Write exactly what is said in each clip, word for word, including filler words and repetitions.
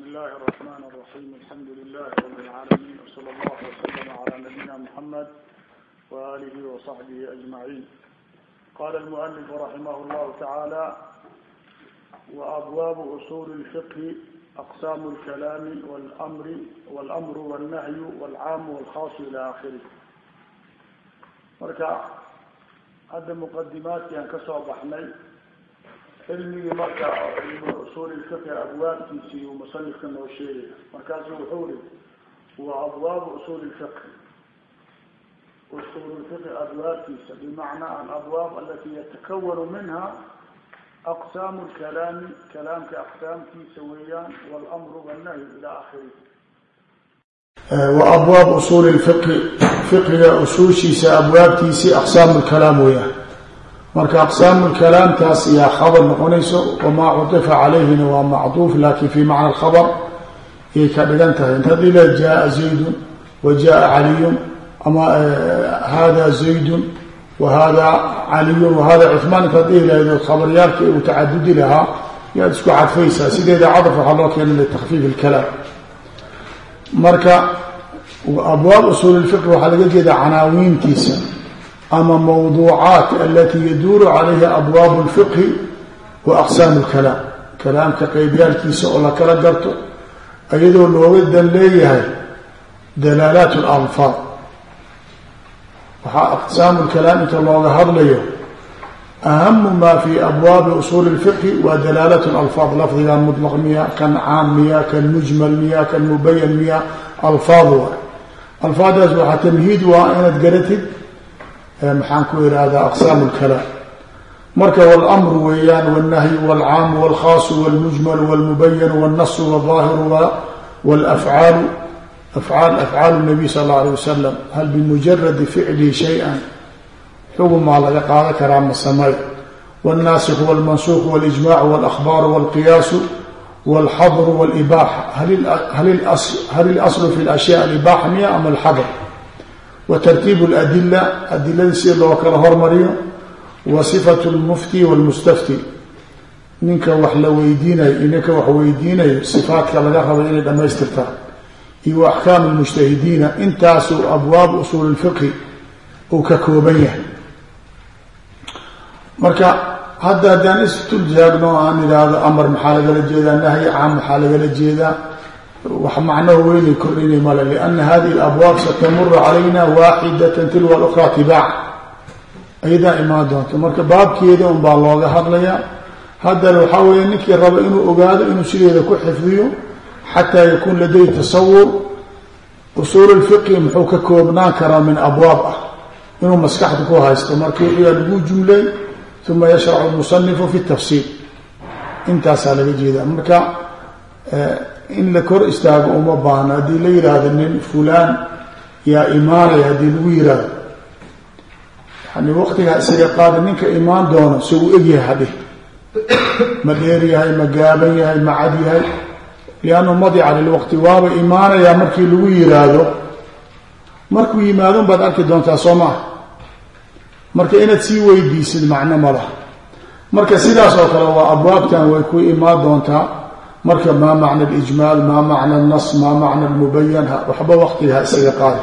بسم الله الرحمن الرحيم الحمد لله رب العالمين وصلى الله وسلم على نبينا محمد وآله وصحبه أجمعين. قال المؤلف رحمه الله تعالى: وأبواب أصول الفقه أقسام الكلام والأمر والأمر والنهي والعام والخاص إلى آخره. مركع هذا مقدمات يعني كسر بحني علمي مركع أصول الفقه أبواب كيسي ومصنف كما وشيء مركز وحوري وأبواب أصول الفقه أصول الفقه أبواب كيسي بمعنى الأبواب التي يتكون منها أقسام الكلام كلام كأقسام كيسويان والأمر والنهي إلى آخره. وأبواب أصول الفقه فقه أصول شيس أبواب كيسي أقسام الكلام وياه marka aqsaam الكلام taas iyo khabar noqonayso wama udifa alayhi wa ma'duf laakin fi macna al-khabar ay ka dhigan tahay hadii la jaa zayd wa jaa ali ama hada zayd wa hada ali wa hada uthman hadii la khabariyat uu taaddud laha ya isku cadfaysa sideeda cadaf waxa loo keenay li takhfif al-kalam. marka abwaab usul al-fiqh waxa laga jeedaa canaawintiisa أما موضوعات التي يدور عليها أبواب الفقه وأقسام الكلام كلام كقيبيال كيسا ولا كلا قرطو أيضا الوغد ليه دلالات الألفاظ أقسام الكلام الله هذا ليه أهم ما في أبواب أصول الفقه ودلالة الألفاظ لفظها مطلق مياه كان عام مياه كان مجمل مياه كان مبين مياه ألفاظها ألفاظ أزوحة تمهيد وأنا تقرتد محان كوير هذا أقسام الكلام. مركب والأمر ويان والنهي والعام والخاص والمجمل والمبين والنص والظاهر والأفعال أفعال أفعال النبي صلى الله عليه وسلم هل بمجرد فعله شيئا حكم على قاعدة كرام السماء والناسخ والمنسوخ والإجماع والأخبار والقياس والحظر والإباحة هل هل الأصل هل الأصل في الأشياء الإباحة مية أم الحظر؟ وترتيب الأدلة أدلة سير لو كره هرمريو وصفة المفتي والمستفتي منك وحلا ويدينا إنك وحويدينا صفات لغا خبرين لما يستفتح إيو أحكام المجتهدين انتاسوا أبواب أصول الفقه وككوبية مركا هذا دان استلجاقنا عن هذا أمر محالة للجيدة نهي عام محالة للجيدة ومعناه وين يكرني مالا لأن هذه الأبواب ستمر علينا واحدة تلو الأخرى تباع أيضا إمادون تمرك باب كيدا ومبالغة هذا هذا لو حاول أنك يرغب إنه أقاد إنه سيري كل حفظيه حتى يكون لديه تصور أصول الفقه محوك كوبناكرا من أبوابه إنه مسكحتكو هاي استمرك يقول جملة ثم يشرع المصنف في التفصيل انت سالة جيدا مركا إن لكور استاغ أما بانا دي لير هذا من فلان يا إيمان يا دي الويرة يعني وقتها سيقاد منك إيمان دونا سوء إجي هذه مديري هاي مقابي هاي معدي هاي لأنه مضي على الوقت وابا إيمان يا مركي الويرة هذا مركو إيمانون بعد أكد دون تصمع مركي إنا تسيوي ديس المعنى ملا مركي سيدا صوت الله أبواب كان ويكو إيمان دون تا مركب ما معنى الإجمال ما معنى النص ما معنى المبين وحبا وقتها السيقات.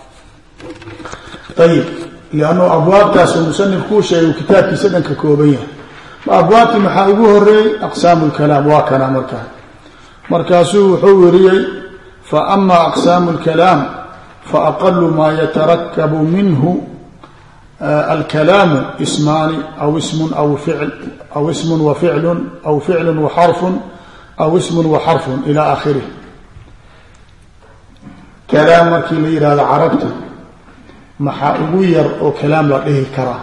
طيب لأنه أبواب تاس ومسنف كل شيء وكتاب كسدن ككوبية أبواب محاوبوه الرئي أقسام الكلام واكنا مركز مركزه حوري فأما أقسام الكلام فأقل ما يتركب منه آه الكلام اسمان أو اسم أو فعل أو اسم وفعل أو فعل وحرف أو اسم وحرف إلى آخره. كلامك لي هذا عربته محاوير أو كلام لديه كراه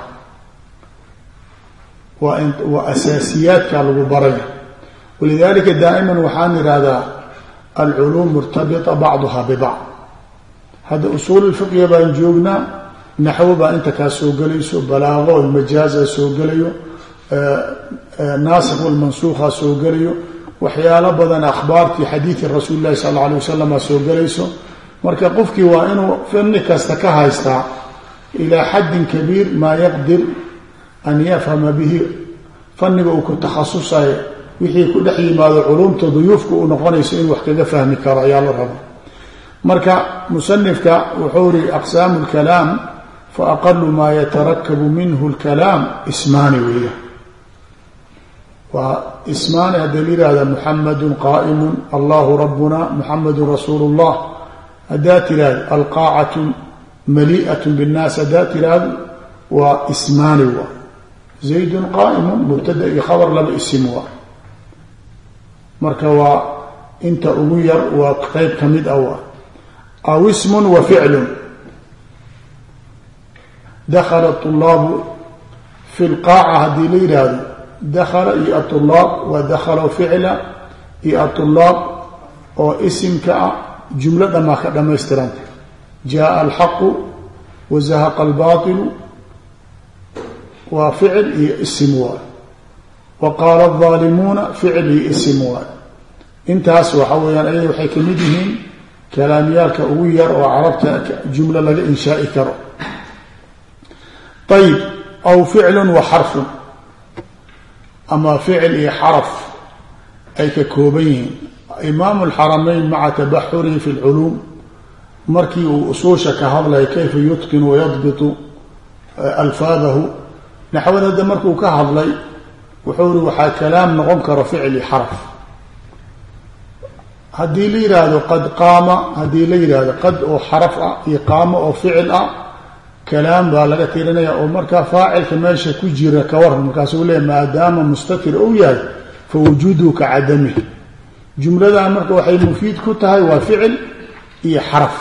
وأساسيات كالغبرية ولذلك دائما وحانر هذا العلوم مرتبطة بعضها ببعض. هذا أصول الفقه يبان جوبنا نحو با انت كاسو قليسو بلاغو المجازة سو قليو ناسخ والمنسوخة سو قليو وحيال بدن أخبار في حديث الرسول الله صلى الله عليه وسلم سوق ليسو مركا قفك وإنه فإنك استكاها يستع إلى حد كبير ما يقدر أن يفهم به فإنه تخصصه wixii ku dhex yimaado culumta duyuufka uu noqonayso in wax kaga fahmi karo ayaa la raba marka musanifka wuxuu ri aqsaamu lkalaam fa aqalu maa yatarakabu minhu lkalaam ismaani weeya waa ismaani haddii la yihahda muxamadun qaa'imun allahu rabbuna muxamadun rasuulu llah haddaa tiraahdo alqaacatu mali'at binnaas haddaa tiraahdo waa ismaani wa zaydun qaa'imun mubtada iyo khabar laba isim waa marka waa inta ugu yar waa qeyb ka mid ah waa aw ismun wa ficlun dakhala طulaabu fi lqaaca haddii la yidhaahdo dakhala iyo aطulaab waa dakhala ficla iyo aطulaab oo isimka ah jumlo dhamaa ka dhamaystiranta jaءa alxaqu wazahaqa albailu waa ficil iyo isim waay wa qaala الظaalimuuna ficil iyo isim waay intaas waxa weeyaan ayada waxay ka mid yihiin kalaamyaalka ugu yar oo carabta jumlo laga inshaai karo ayib aw ficlu wa xarfun ama ficil iyo xaraf ay ka kooban yihiin imaamu alxaramayn maca tabaxurihi fi lculuum markii uu usuusha ka hadlaya kayfa yutqinu wayadbitu alfaadahu naxwad hadda markuu ka hadlay wuxuu ri waxaa kalaam noqon karo ficil iyo xaraf haddii la yidhaahdo qad qaama haddii la yidhaahdo qad oo xaraf ah iyo qaamo oo ficil ah kalaam baa laga tirinaya oo markaa faacilka meesha ku jira ka waran markaasuu leeya maadaama mustatir ou yahay fa wujuuduhu ka cadamih jumladan marka waxay mufiid ku tahay waa ficil iyo xaraf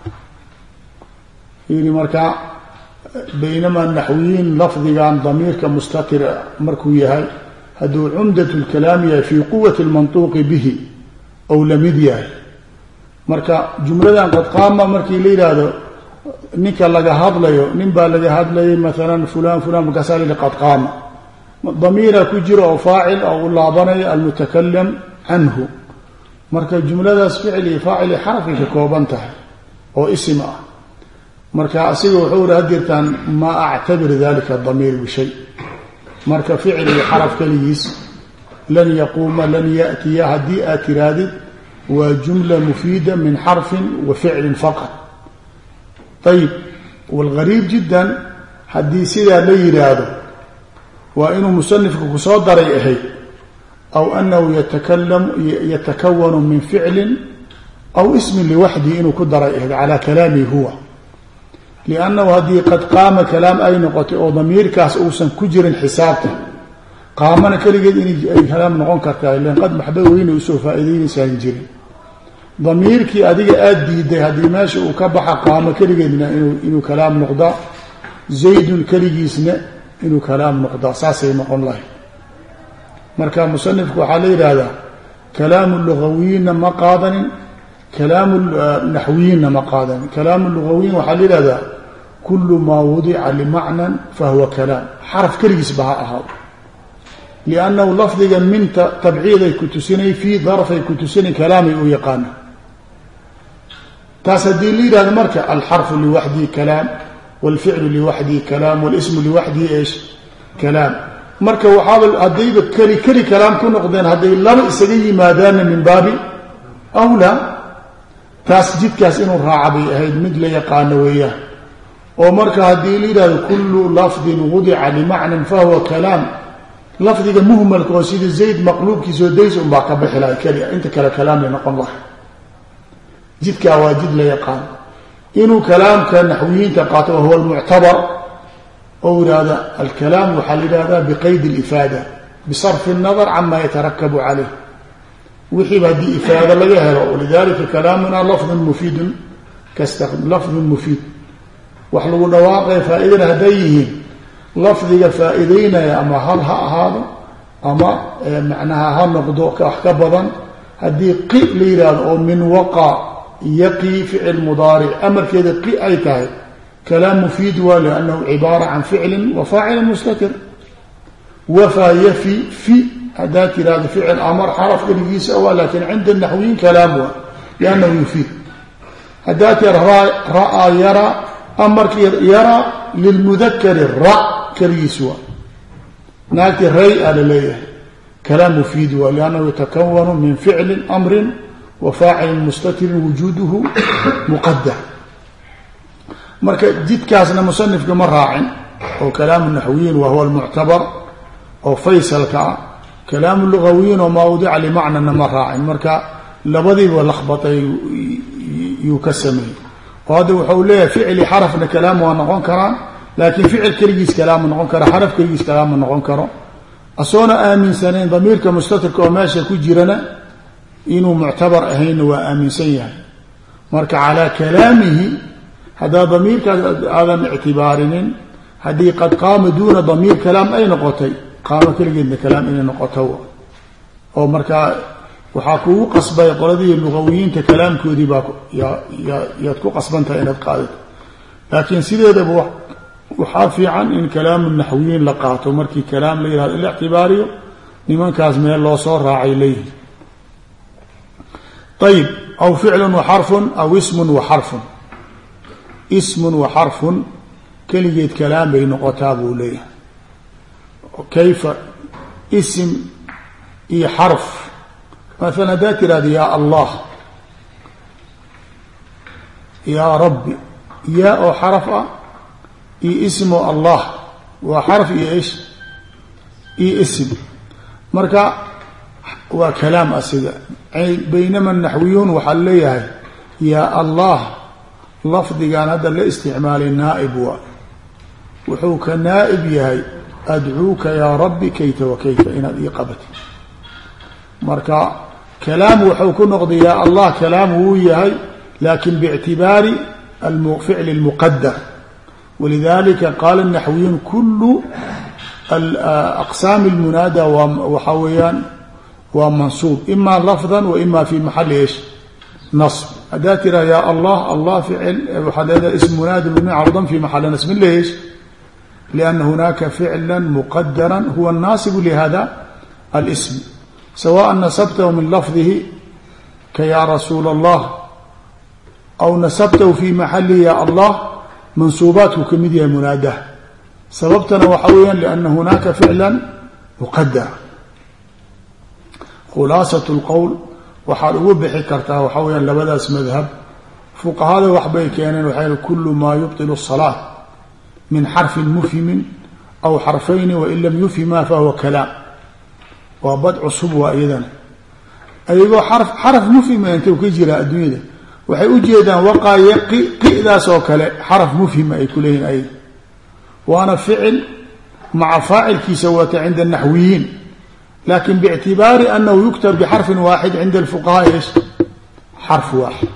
yiri markaa baynamaa naxwiyiin lafdigan damiirka mustatir markuu yahay hadduu cumdat lkalaam yahay fii quwati lmantuuqi bihi ou lamid yahay marka jumladan qad qaama markii la yidhaahdo ninka laga hadlayo nin baa laga hadlayay maalan fulan fulan markaasaa la yihi qad qaama damiira ku jiro oo faacil oo u laabanaya almutakalam canhu marka jumladaas ficil iyo faacil iyo xarafay ka kooban tahay oo isim ah marka asiga wuxuu ri hadirtaan maa actabir dalika damiir bishay marka ficil iyo xaraf keligiis lan yaquuma lan yatiya haddii aad tiraadid waa jumla mufiida min xarfin wa ficlin faqat ayib walgariib jiddan haddii sidaa la yidhaahdo waa inuu musanifku kusoo daray ahayd aw anahu yatakalamu yatakawanu min ficlin aw ismin liwaxdihi inuu ku daray ahayd calaa kalaamihi huwa liannahu haddii qad qaama kalaam ay noqotay oo damiirkaas uusan ku jirin xisaabta qaamana keligeed inay kalaam noqon kartaa ilan qad maxba weyne usoo faa-iideynaysan jirin damiirkii adiga aada diiday haddii meesha uu ka baxa qaamo keligeedna inuu kalaam noqdaa zaydun keligiisna inuu kalaam noqdaa saasay noqon lahay marka musanifku waxaa la yidhaahdaa kalaamu lugawiyiinna ma qaadanin kalaamu naxwiyiinna ma qaadanin kalaamu lugawiyin waxaa la yidhahdaa kulu maa wudica limacnan fahuwa kalaam xaraf keligiisba ha ahaado liannahu lafdiga minta tabciiday ku tusinay fii darfay ku tusinay kalaamay u yaqaana taas haddii la yidhahdo marka alxarfu liwaxdihi kalaam wاlficlu liwaxdihi kalaam wاlismu liwaxdihi eesh kalaam marka waxaaba haddayba keli keli kalaam ku noqdeen hadday laba isaga yimaadaanna min baabi awlaa taas jidkaas inuu raaca bay ahayd mid la yaqaano weeyaan oo marka haddii la yidhahdo kulu lafdin wudica limacnan fahuwa kalaam lafdiga muhmalka oo sida zayd maqluubkiisoo days unbaa ka bixi lahay kelia inta kale kalaam la noqon lahay jidkaa waa jid la yaqaan inuu kalaamka naxwiyiinta qaato wahuwa almuctabar oo yidhaahda alkalaam waxaa la yidhahdaa biqayd alifaada bisarfi الnadar cama yatarakabu calayh wixiiba haddii ifaado laga helo walidalika kalaamuna lafdun mufiidun lafdun mufiid wax lagu dhawaaqaya faa-idana hadday yihiin lafdiga faa-iideynaya ama hal ha ahaado ama macnaha ha noqdo wax ka badan haddii qi la yidhaahdo oo min waqa yaqii ficil mudaaric amarkeeda qi ay tahay kalaam mufiid waa liannahu cibaara can ficlin wa faacilin mustatir wafaa yafi fi haddaad tiraahdo ficil amar xaraf keligiisa waa laakin cinda naxwiyin kalaam waa liannahu yufiid haddaad tira ra-aa yara amarkii yara lilmudakari ra keligiis waa naagti ray a la leeyahay kalaam mufiid waa liannahu yatakawanu min ficli amrin wa faacilin mustatirin wujuuduhu muqadar. marka jidkaasna musanifka ma raacin oo kalaamu naxwiyiin wa huwa almuctabar oo faysalka ah, kalaamu lugawiyiin oo mawdica limacnana ma raacin. marka labadiiba lakhbatay yuu ka sameeyey oo hadda wuxuu leeyahay ficli xarafna kalaam waa noqon karaan, laakiin ficil keligiis kalaama noqon karo, xaraf keligiis kalaama noqon karo. asoona aaminsanayn damiirka mustatirka oo meesha ku jirana inuu muctabar ahaynna waa aaminsan yahay. marka calaa kalaamihi haddaa damiirkaas aadan ictibaarinin, haddii qad qaama duuna damiir kalaam ay noqotay, qaamo keligeedna kalaam inay noqoto oo markaa waxaa kugu qasbay qoladii lugawiyiinta kalaamkoodii baa yaad ku qasbantahay inaad qaadato. laakiin sideedaba waxaa fiican in kalaamu naxwiyiin la qaato markii kalaam la yihahdo in la ictibaariyo, nimankaas meel loo soo raacay leeyihin. ayib, aw ficlun wa xarfun aw ismun wa xarfun. ismun wa xarfun keligeed kalaam bay noqotaa buu leeyahay. kayfa ism iyo xarf, maalan haddaad tiraahdo yaa allah, yaa rabbi, yaa oo xaraf ah iyo ismo allah waa xarf iyo ish iyo ism, marka waa kalaam asiga. baynama naxwiyuun waxaa leeyahay yaa allah lafdigan hadda la isticmaalay naaib waa, wuxuu ka naaib yahay adcuuka yaa rabbi kayta wa kayta inaad ii qabati. marka kalaam wuxuu ku noqday yaa allah kalaam wuu yahay, laakin biictibaari ficli lmuqadar. walidalika qaala naxwiyuun kulu aqsaami lmunaada waxaa weeyaan waa mansuub ima lafdan wa ima fi maxali ish nasb. haddaad tiraa yaa allah, allah ficil waxaad leedahay ism munaadi mabni cala dam fi maxali nasb leesh lianna hunaaka ficla muqadara huwa naasibu lihada alism, sawaء nasabtahu min lafdihi ka yaa rasuula allah aw nasabtahu fi maxali ya allah, mansuubaatku ka mid yahay munaadaha. sababtana waxa weeyaan lianna hunaaka ficla muqadara. khulaasat lqowl waxaad ugu bixi kartaa waxaa weyaan labadaas madhab. fuqahada waxbay keeneen waxay kulu maa yubطilu الsalaaة min xarfin mufhimin aw xarfayni wain lam yufhima fahuwa kalaam. waa bad cusub waa iyadana, ayagoo xarf xaraf mufhima intuu ka jiraa adduunyada waxay u jeedaan waqaaye qidaas oo kale xaraf mufhima ay ku leeyihin ayaga, waana ficil maca faacilkiisa wata cinda الnaxwiyiin, lakin bاctibaari anahu yuktab bxarfin waaxid cinda اlfuqahaa ish xarf waaxid.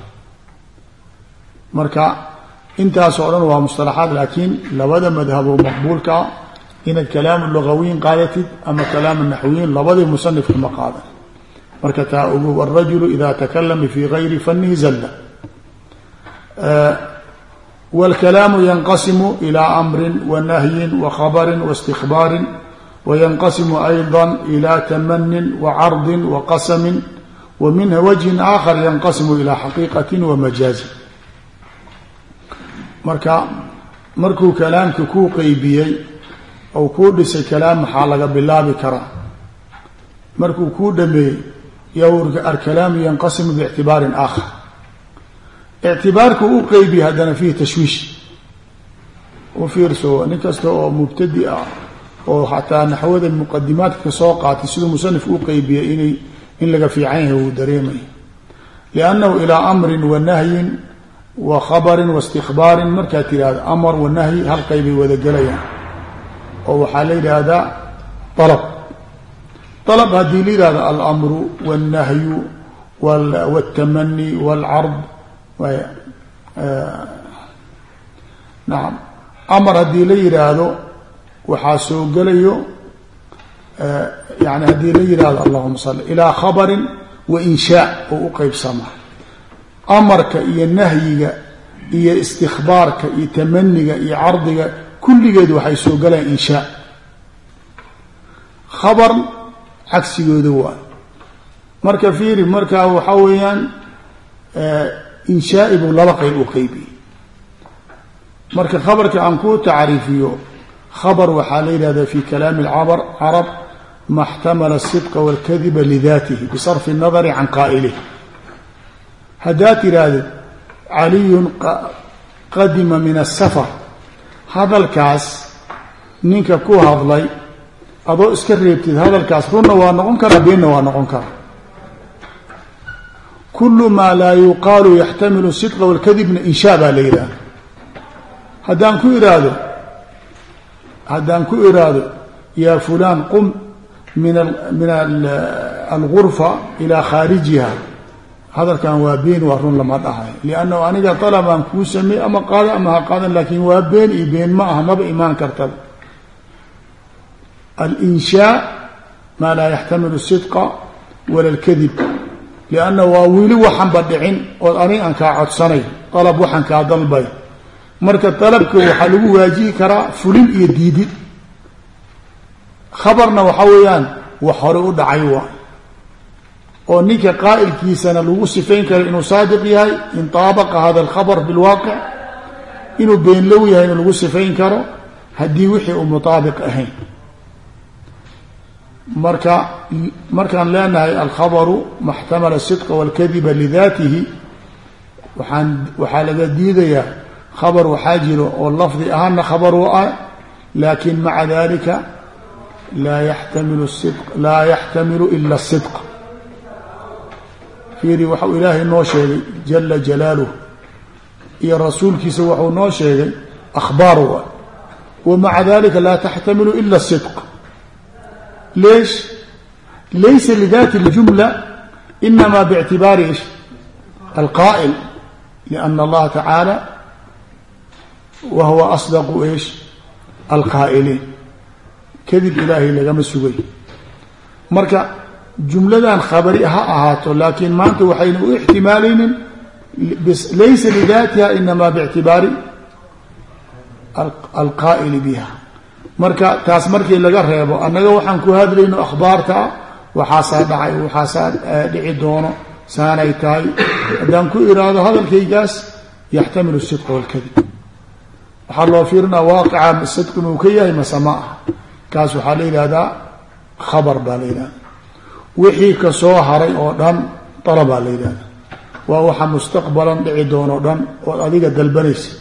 marka intaasoo dhan waa musطalaxaad, laakiin labada madhaboo maqbuulkaa inaad kalaam lugawiyin qaadatid ama kalaam naxwiyin labadii musanifka ma qaadan. marka taa ugu wاrajulu ida takalama fi gayri fanihi zalla. wاlkalaamu yanqasimu ilى amri wanahyin wakhabari waاstikbaari وينqسم أيضا إلى تمن وعرض وqسم ومنha وجه آخر ينqسم إلى حقيقة ومجاز. marka markuu kalaamka kuu qeybiyey ou kuu dhisay kalaam maxaa laga bilaabi karaa, markuu kuu dhameeyey alkalaamu ينqسم باعتibاar آخر. اعtibaarku u qeybiye haddana فيه تashwiiش. u fiirso nin kasta oo mubtadi ah oo xataa naxwada muqadimaadka kasoo qaatay siduu musanifku u qeybiyey inay in laga fiican yahay wuu dareemaya. liannahu ilaa amrin wa nahyin wa khabarin wa istikbaarin markaad tidhahda amar wa nahyi hal qeybay wada gelayaan oo waxaa la yidhaahdaa alab. alab haddii la yidhahdo alamru wاlnahyu wاltamani wاlcard naam, amar haddii la yidhaahdo waxaa soo gelayo yani haddii la yihahdo allahuma salli ilaa khabarin wa inshaa oo u qeybsama. amarka iyo nahyiga iyo istikbaarka iyo tamaniga iyo cardiga kulligeed waxay soo galayaan inshaa. khabar cagsigooda waa marka fiiri, markaa waxaa weeyaan inshaai buu laba qeyb u qeybiyey. marka khabarka aan ku tacriifiyo, khabar waxaa la yidhahda fi kalaami carab ma اxtamala الصدqa wاlkadiba lidatihi bisarfi الnadari can qaa'ilih. haddaad tiraahdo caliyun qadima min الsafar, hadalkaas ninka ku hadlay adoo iska reebtid hadalkaas runna waa noqon karaa beenna waa noqon karaa. kulu maa laa yuqaalu yaxtamilu الصidqa wاlkadibna inshaa baa la yidhahda. haddaan ku iraahdo haddaan ku iraahdo yaa fulaan qum min min algurfa ilaa khaarijiha, hadalkan waa been waa run lama dhahay, liannahu aniga dalabaan kuu sameey ama qaada ama ha qaadan, laakin waa been iyo been ma aha, maba imaan kartaba. alinshaa maa laa yaxtamilu الصidqa wala اlkadib, lianna waa wili waxanba dhicin ood anig aan kaa codsanay, dalab waxaan kaa dalbay. marka dalabka waxaa lagu waajihi karaa fulin iyo diidid. khabarna waxaa weeyaan wax hore u dhacay waay, oo ninka qaa'ilkiisana lagu sifayn karo inuu saadiq yahay in taabaqa hada alkhabar bilwaaqic, inuu beenlow yahayna lagu sifayn karo haddii wixii uu mutaabiq ahayn. marka markaan leenahay alkhabaru maxtamala الصidqa wاlkadiba lidatihi, waaan waxaa laga diidayaa khabar waxaa jiro oo lafdi ahaana khabar u ah, laakin maca dalika laa yaxtamilu id laa yaxtamilu ila الصidq. fiiri waxau ilaahay noo sheegay jala jalaaluh iyo rasuulkiisa waxuu noo sheegay akhbaar wa wa maca dalika laa taxtamilu ila الصidq. leesh laysa lidati اljumla inama bاctibaari ish alqaa'il, liana allaha tacaala wa huwa asdaqu ish alqaa'iliin, kadib ilaahay lagama sugay. marka jumladan khabari ha ahaato, laakiin maanta waxaynu u ixtimaalaynin laysa lidatiha inama bاctibaari alqaa'ili biha. marka taas markii laga reebo, annaga waxaan ku hadlayno akhbaarta waxaasaa dhacay waxaasaa dhici doono saanay tahay, haddaan ku iraado hadalkaygaas yaxtamilu الصidqa wاlkadib, waxaa loo fiirinaa waaqica sidq inuu ka yahay mase ma ah, kaas waxaa la yidhahdaa khabar baa la yidhahda. wixii ka soo haray oo dhan dalabaa la yidhahda, waa waxa mustaqbalan dhici doono dhan ood adiga dalbanaysa.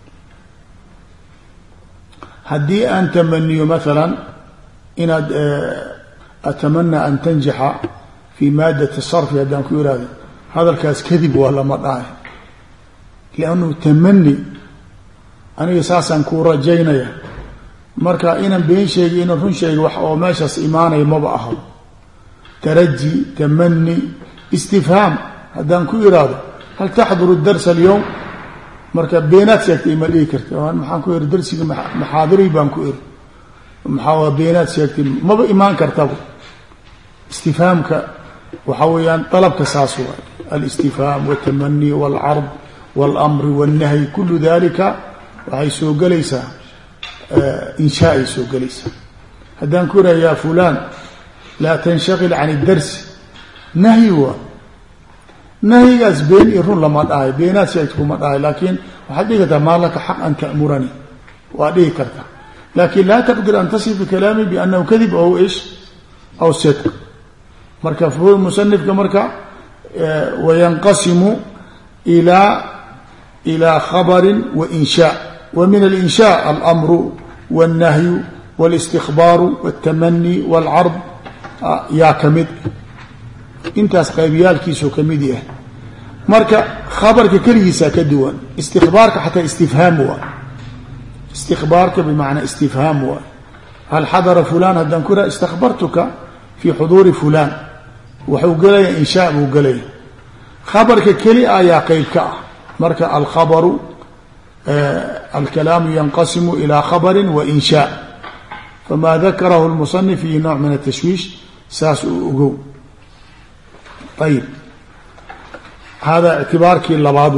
haddii aan tamaniyo maalan inaad atamana an tanjaxa fii maadati sarfi, haddaan ku ihahdo hadalkaas kadib waa lama dhahay, liannu tamani aniga saasaan kuu rajaynaya, marka inaan been sheegi inaan run sheegi wax oo meeshaas imaanaya maba aho. taraji, tamani, istifhaam haddaan ku ihahdo hal taxduru darsa alyowm, marka beenaad sheegtay ima dhihi karta, maxaan ku iri darsiga maxaadiri baan ku iri, maxaa beenaad sheegtay maba imaan kartaba. istifhaamka waxaa weeyaan dalabka saas waay, alistifhaam wاtamani wاlcard wاlamri wاlnahyi, kulu dalika waxay soo gelaysaa inshaa ay soo gelaysaa. haddaan ku iraha ya fulan laa tanshaqil can اdarsi, nahyi waa nahyigaas been iyo run lama dhahay, beenaad sheegta kuma dhahay, laakiin waxaad dhihi kartaa maa laka xaq an ta'murani, waa dhihi kartaa, laakin laa taqdir an tasifa kalaami biannahu kadib aw ish aw sidq. marka fuhum musanifka marka wayanqasimu ilaa ilaa khabarin wa inshaa, wa min alinshaa alamru wاlnahyu wاlistikbaaru wاltamani wاlcard yaa ka mid, intaas qaybiyaalkiisuu ka mid yahay. marka khabarka keligiisaa ka duwan, istikbaarka xataa istifhaam waa, istikbaarka bimacnaa istifhaam waa. hal xadara fulan haddaan ku raha istakbartuka fii xuduuri fulan, waxuu gelaya inshaa buu gelaya. khabarka keli a ayaa qeyb ka ah. marka alkhabaru alkalaamu yanqasimu ilaa khabarin wa inshaa, famaa dakarahu lmusanif fiihi nooc min atashwiish, saas uu ogow. ayib, hada ictibaarkii labaad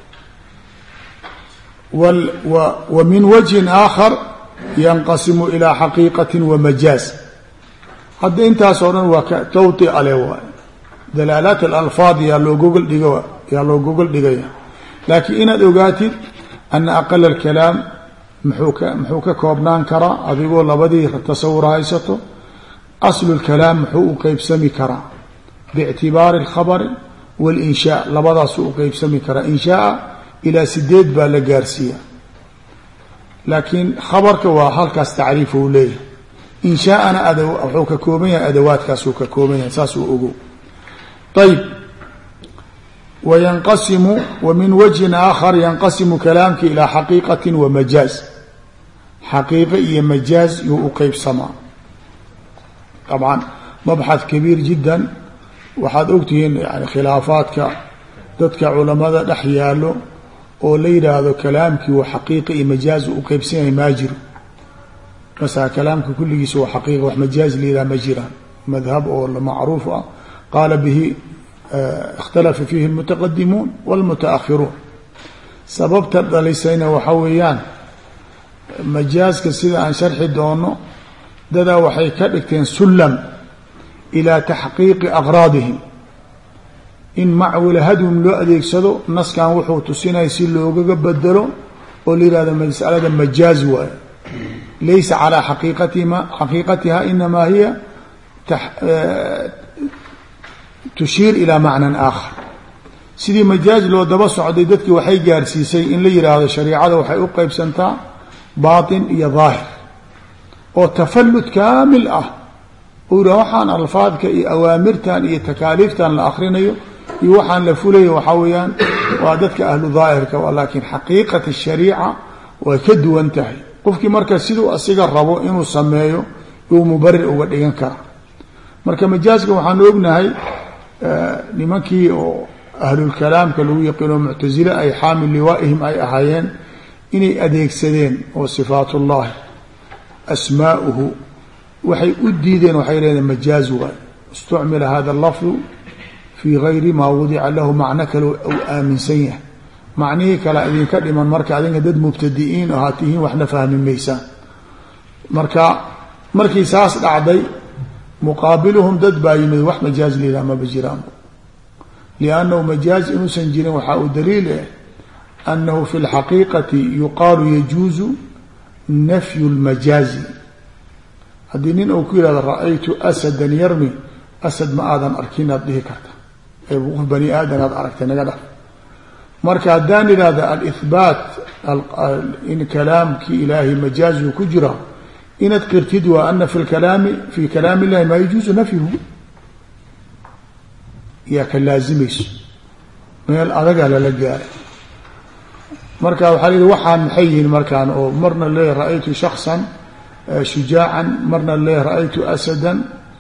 waay. wa min wajhin aakhar yanqasimu ilaa xaqiiqati wa majaaz. hadda intaas oo dhan waa ka tawti ale waay, dalaalaat alalfaad yaa loo gogol dhiga yaa loo gogol dhigaya, laakiin inaad ogaatid ana aqal alkalaam muxuu ka muxuu ka koobnaan karaa adigoo labadii tasawur haysato. aslu lkalaam muxuu u qeybsami karaa biictibaari alkhabari walinshaa labadaasuu u qeybsami karaa inshaaa ilaa sideed baa la gaarsiiya laakiin khabarka waa halkaas tacriif uu leeyahay inshaaana wuxuu ka kooban yahay adawaadkaasuu ka kooban yahay saas uu ogo ayb wayanqasimu wa min wajhin aakhar yanqasimu kalaamki ilaa xaqiiqati wa majaaz xaqiiqo iyo majaaz yuu u qeybsamaa طبعا مبحث كبير جدا waxaad ogtihiin yani khilaafaadka dadka culamada dhex yaalo oo la yidhaahdo kalaamkii waa xaqiiqa iyo majaaz u qeybsan yahay maa jiro masala kalaamka kulligiisa waa xaqiiqa wax majaaz la yidhaha ma jiraan madhab oo macruuf ah qaala bihi ikhtalafa fiihi almutaqadimuun walmutaakhiruun sababta dhalisayna waxa weeyaan majaazka sida aan sharxi doono dadaa waxay ka dhigteen sullam ilaa taxqiiqi aqraadihim in macwila hadwum loo adeegsado naskan wuxuu tusinaya si loogaga bedelo oo la yihahdo masalada majaaz waayo laysa calaa xaqiiqatima xaqiiqatiha inamaa hiya tushiir ilaa macnan aakhar sidii majaaz loo daba socday dadkii waxay gaarsiisay in la yidhaahdo shariicada waxay u qeybsantaa baatin iyo daahir oo tafalud kaamil ah u yidhah waxaan alfaadka iyo awaamirtan iyo takaaliiftan la akrinayo iyo waxaan la fulayo waxaa weeyaan waa dadka ahlu daahirka laakiin xaqiiqat shariica way ka duwan tahay qofkii marka siduu asiga rabo inuu sameeyo uu mubarir uga dhigan kara marka majaazka waxaan ognahay nimankii oo ahlulkalaamka lagu yaqiino muctasile ay xaamil liwaaihim ay ahaayeen inay adeegsadeen oo sifaatullahi asmaauhu waxay u diideen waxay leedeen majaaz waay istucmila hada lafdu fii gayri maa wadica lahu macno kale ou aaminsan yahay macnihii kale idinka dhiman marka adinka dad mubtadi'iin oo haa tihiin waxna fahmi maysaan marka markii saas dhacday muqaabiluhum dad baa yimid wax majaaz lilaha maba jiraan liannahu majaaz inuusan jirin waxaa uu daliil ah annahu fi lxaqiiqati yuqaalu yajuuzu nafyu lmajaazi haddii nin uu ku yihahdo ra-aytu asadan yarmi asad ma aadan arkin aad dhihi karta ee qof bani aadan aad aragtay naga dhaf marka haddaan idhahda alihbaat in kalaamkii ilaahay majaazu ku jira inaad qirtid waa ana fi lkalaami fi kalaami illahi maa yajuuzu nafyuhu yaa ka laazimayso meel adagaa lala gaaray marka waxaa la yihi waxaan maxay yihiin markaan oo marna leeyahy ra-aytu shaksan shujaacan marna leeyahy ra-aytu asadan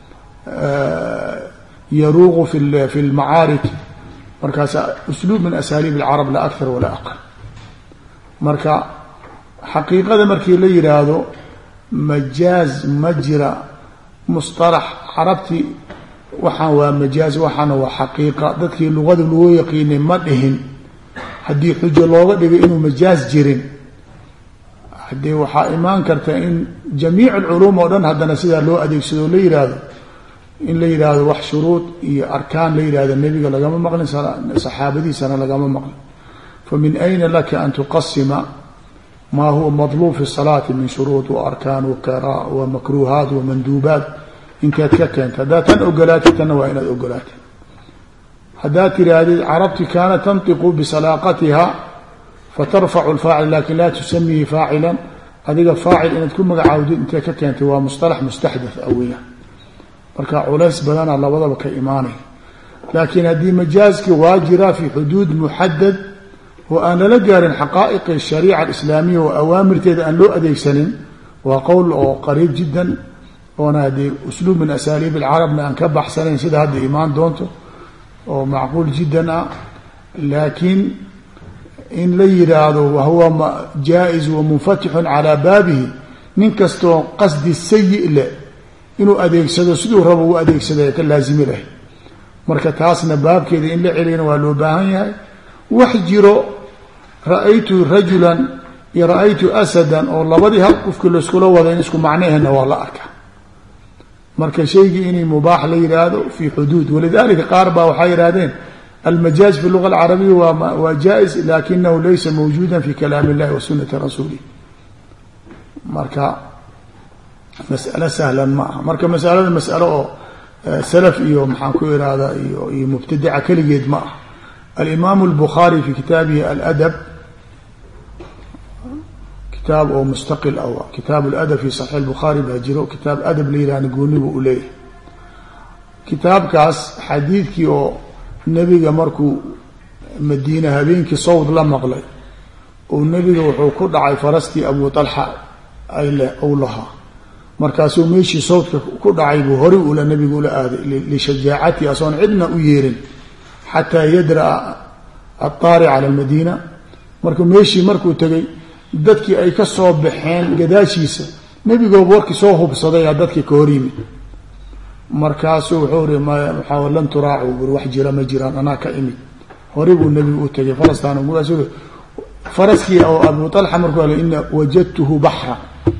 yaruuqu fi fi lmacaarik markaas usluub min asaaliib alcarab la akthar walaa aqal marka xaqiiqada markii la yidhaahdo majaaz ma jira musطalax carabti waxaan waa majaaz waxaana waa xaqiiqa dadkii luqada loo yaqiinay ma dhihin haddii xujo looga dhigay inuu majaaz jirin haddii waxaa imaan karta in jamiic alculuum oo dhan haddana sidaa loo adeegsado la yidhaahdo in la yidhaahdo wax shuruud iyo arkaan la yidhahdo nebiga lagama maqlin saxaabadiisana lagama maqlin famin ayna laka an tuqasima maa huwa madluub fi salaati min shuruud wa arkaan wa qira wa makruuhaat wa manduubaat intaad ka keenta haddaad tan ogolaatid tanna waa inaad ogolaatid haddaad tihaahdid carabti kaana tantiqu bisalaaqatiha fatarfacu lfaacil lakin laa tusamihi faacilan adiga faacil inaad ku magacaawdid intee ka keentay waa musطalax mustaxdath aweya marka culays badana labadaba ka imaanay laakiin haddii majaazki waa jiraa fi xuduud muxadad oo aan lala gaarin xaqaa'iqi shariica alislaamiya oo awaamirteeda aan loo adeegsanin waa qowl oo qariib jiddan oona haddii usluub min asaaliib alcarabna aan ka baxsanayn sida hadda imaan doonto oo macquul jiddan ah laakiin in la yidhaahdo wahuwa jaa-iz wa munfatixun calaa baabihi nin kastoo qasdi sayi leh inuu adeegsado siduu rabo u adeegsaday ka laazimi lahay marka taasna baabkeeda in la celiyana waa loo baahan yahay wax jiro ra-aytu rajulan iyo ra-aytu asadan oo labadii hal qofkii laiskula wada in isku macnahena waa la arkaa marka shaygii inay mubaax la yidhaahdo fi xuduud walidalika qaar baa waxay yidhahdeen almajaaz fi luga alcarabiya waa jaa-is lakinahu laysa mawjuuda fi kalaam illahi wa sunati rasuulih marka mas'alo sahlan ma aha marka masalada mas'alo oo salaf iyo maxaan ku ihahdaa iyo iyo mubtadica keligeed ma aha alimaam albukhaari fi kitaabihi aladab kitaab oo mustaqil aw kitaab aladab fi saxiix albukhaari baa jiro kitaab adab la yihahna goonibu u leeyahay kitaabkaas xadiidkii oo nebiga markuu madiina habeenkii sawd la maqlay oo nebiga wuxuu ku dhacay farastii abu talxa ay leh ou lahaa markaasuu meeshii sawdka ku dhacay buu hore ula nebigu ula aaday lishajaacati asoon cidna u yeerin xataa yadraa aلطaaric cala almadiina marka meeshii markuu tegay dadkii ay ka soo baxeen gadaashiisa nebigooba warkii soo hubsadaya dadkii ka hor yimid markaasuu wuxuu ri mwaaa lan turaacu buri wax jira ma jiraan anaa ka imid hore buu nebigu u tegay farastaan markaasuu faraskii oo abu طalxa markuu ale ina wajadtuhu baxra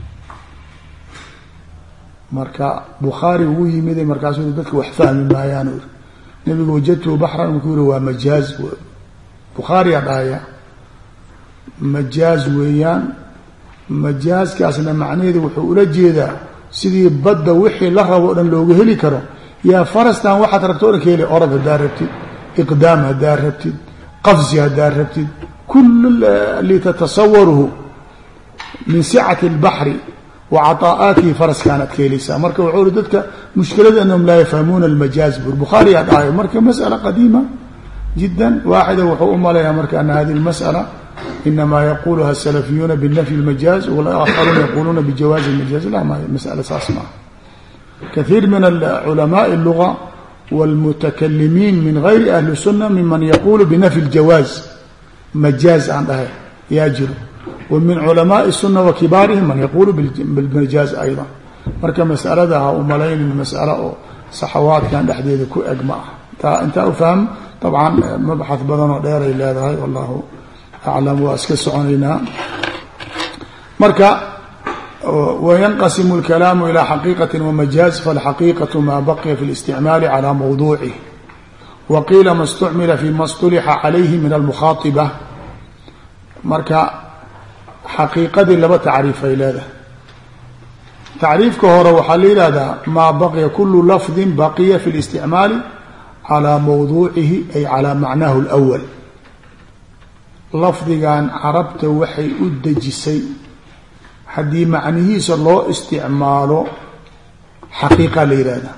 marka bukhaari ugu yimiday markaasuu dadka wax fahmi maayaan uri nebigu wajadtuhu baxran markuu yiri waa majaaz bukhaariya dhahaya majaaz weeyaan majaazkaasna macnaheedu wuxuu ula jeedaa sidii badda wixii la rabo o dhan looga heli karo yaa farastan waxaad rabto o dhan ka heli orod haddaad rabtid iqdaam haddaad rabtid qafsi haddaad rabtid kul li tatasawaruhu min sicati اlbaxri wa caطaa'aatihi faraskaanaad ka helaysaa marka wuxuu uri dadka mushkilada anahum laa yafhamuuna almajaaz bur bukhaariyaa dhahayo marka masأala qadiima jida waaxida wuxuu u malayaa marka ana hadihi اlmasأala inama yaquluha الsalafiyuuna binafyi اlmajaaz walaakharuuna yaquluuna bijawaazi اlmajaaz la masأala saas maaha kahiir min culamaءi اlluga wاlmutakalimiin min gayri ahli الsuna miman yaqulu binafyi اljawaaz majaaz aan dhahay yaa jiro wa min culamaءi الsuna wa kibaarihim man yaqulu bilmajaaz ayضa marka mas'alada ha u malaynin mas'alo oo saxawaadkan dhexdeeda ku eg ma ah taa intaa u fahm dabcan mabxath badan oo dheeray leedahay wallahu aclam waa iska soconaynaa marka wayanqasimu اlkalaamu ilى xaqiiqati wamajaaz falxaqiiqaةu ma baqiya fi اlisticmaali calى mawduucih waqiila ma اstucmila fi ma اصطulixa calayhi min almukhaaiba marka xaqiiqadii laba tacriifay leedahay tacriifka hore waxaa la yihahdaa maa baqiya kulu lafdi baqiya fi اlisticmaali calى mawduucihi ay calى macnaahu اlأwal lafdigan carabta waxay u dejisay haddii macnihiisa loo isticmaalo xaqiiqa la yihahdaa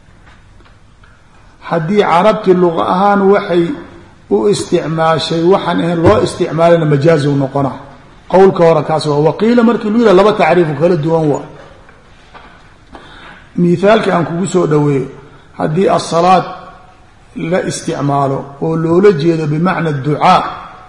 haddii carabti luqa ahaan waxay u isticmaashay waxaan ahayn loo isticmaalana majaazu noqona qowlka hore kaas waa waqiila markii lu yihah laba tacriifu kala duwan waa mithaalka aan kugu soo dhaweeyo haddii asalaad la isticmaalo oo loola jeedo bimacna ducaa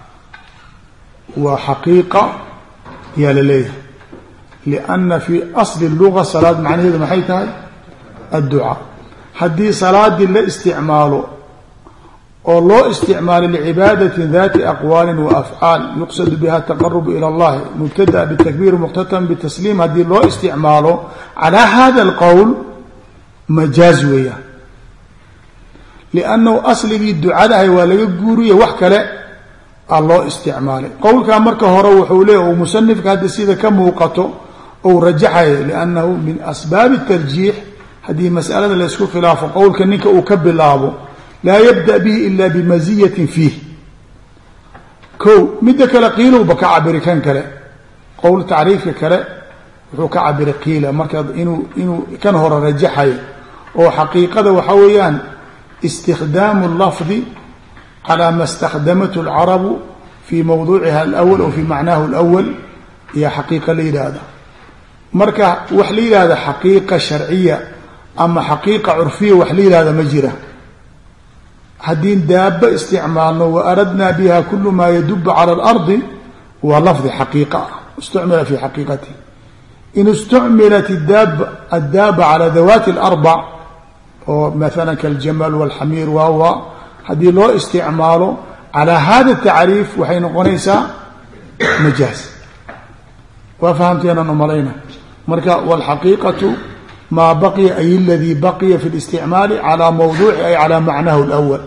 waa xaqiiqa yaa la leeyahay lianna fii asli luga salaad macnaheedu maxay tahay adducaa haddii salaadii la isticmaalo oo loo isticmaalo licibaadati dati aqwaali wa afcaal yuqsadu biha taqarubu ila اllahi mubtada btakbir muqtatam bitasliim haddii loo isticmaalo calaa hada alqowl majaaz weeyaan liannahu asligii ducadahay waa laga guuriye wax kale a loo isticmaalay qowlkaa marka hore wuxuu leeya musanifka hadda sida ka muuqato ou rajaxaya liannahu min asbaabi tarjiix haddii mas'alada laysku khilaafo qowlka ninka uu ka bilaabo laa yabda bihi ila bimaziyatin fiih ko midda kale qiilowba ka cabiri kan kale qowl tacriifka kale wuxuu ka cabiri qiila marka inuu inuu kan hore rajaxayo oo xaqiiqada waxaa weeyaan istikdaamu lafdi calaa ma stakdamathu alcarabu fii mawduuciha alawal aw fii macnaahu alawal iyo xaqiiqa la yidhaahda marka wax la yidhahda xaqiiqa sharciya ama xaqiiqa curfiya wax la yihahda ma jira haddii daaba isticmaalno wa aradnaa biha kulu maa yadubu cala alardi waa lafdi xaqiiqa ah istucmila fi xaqiiqatihi in istucmilat addaaba cala dawaati alarbac oo maala kaljamal walxamiir waawa haddii loo isticmaalo calaa hada tacriif waxay noqonaysaa majaaz waa fahamteenan umalayna marka walxaqiiqatu maa baqiya ay aladii baqiya fi اlisticmaali calaa mawduuci ay calaa macnahu اlأwal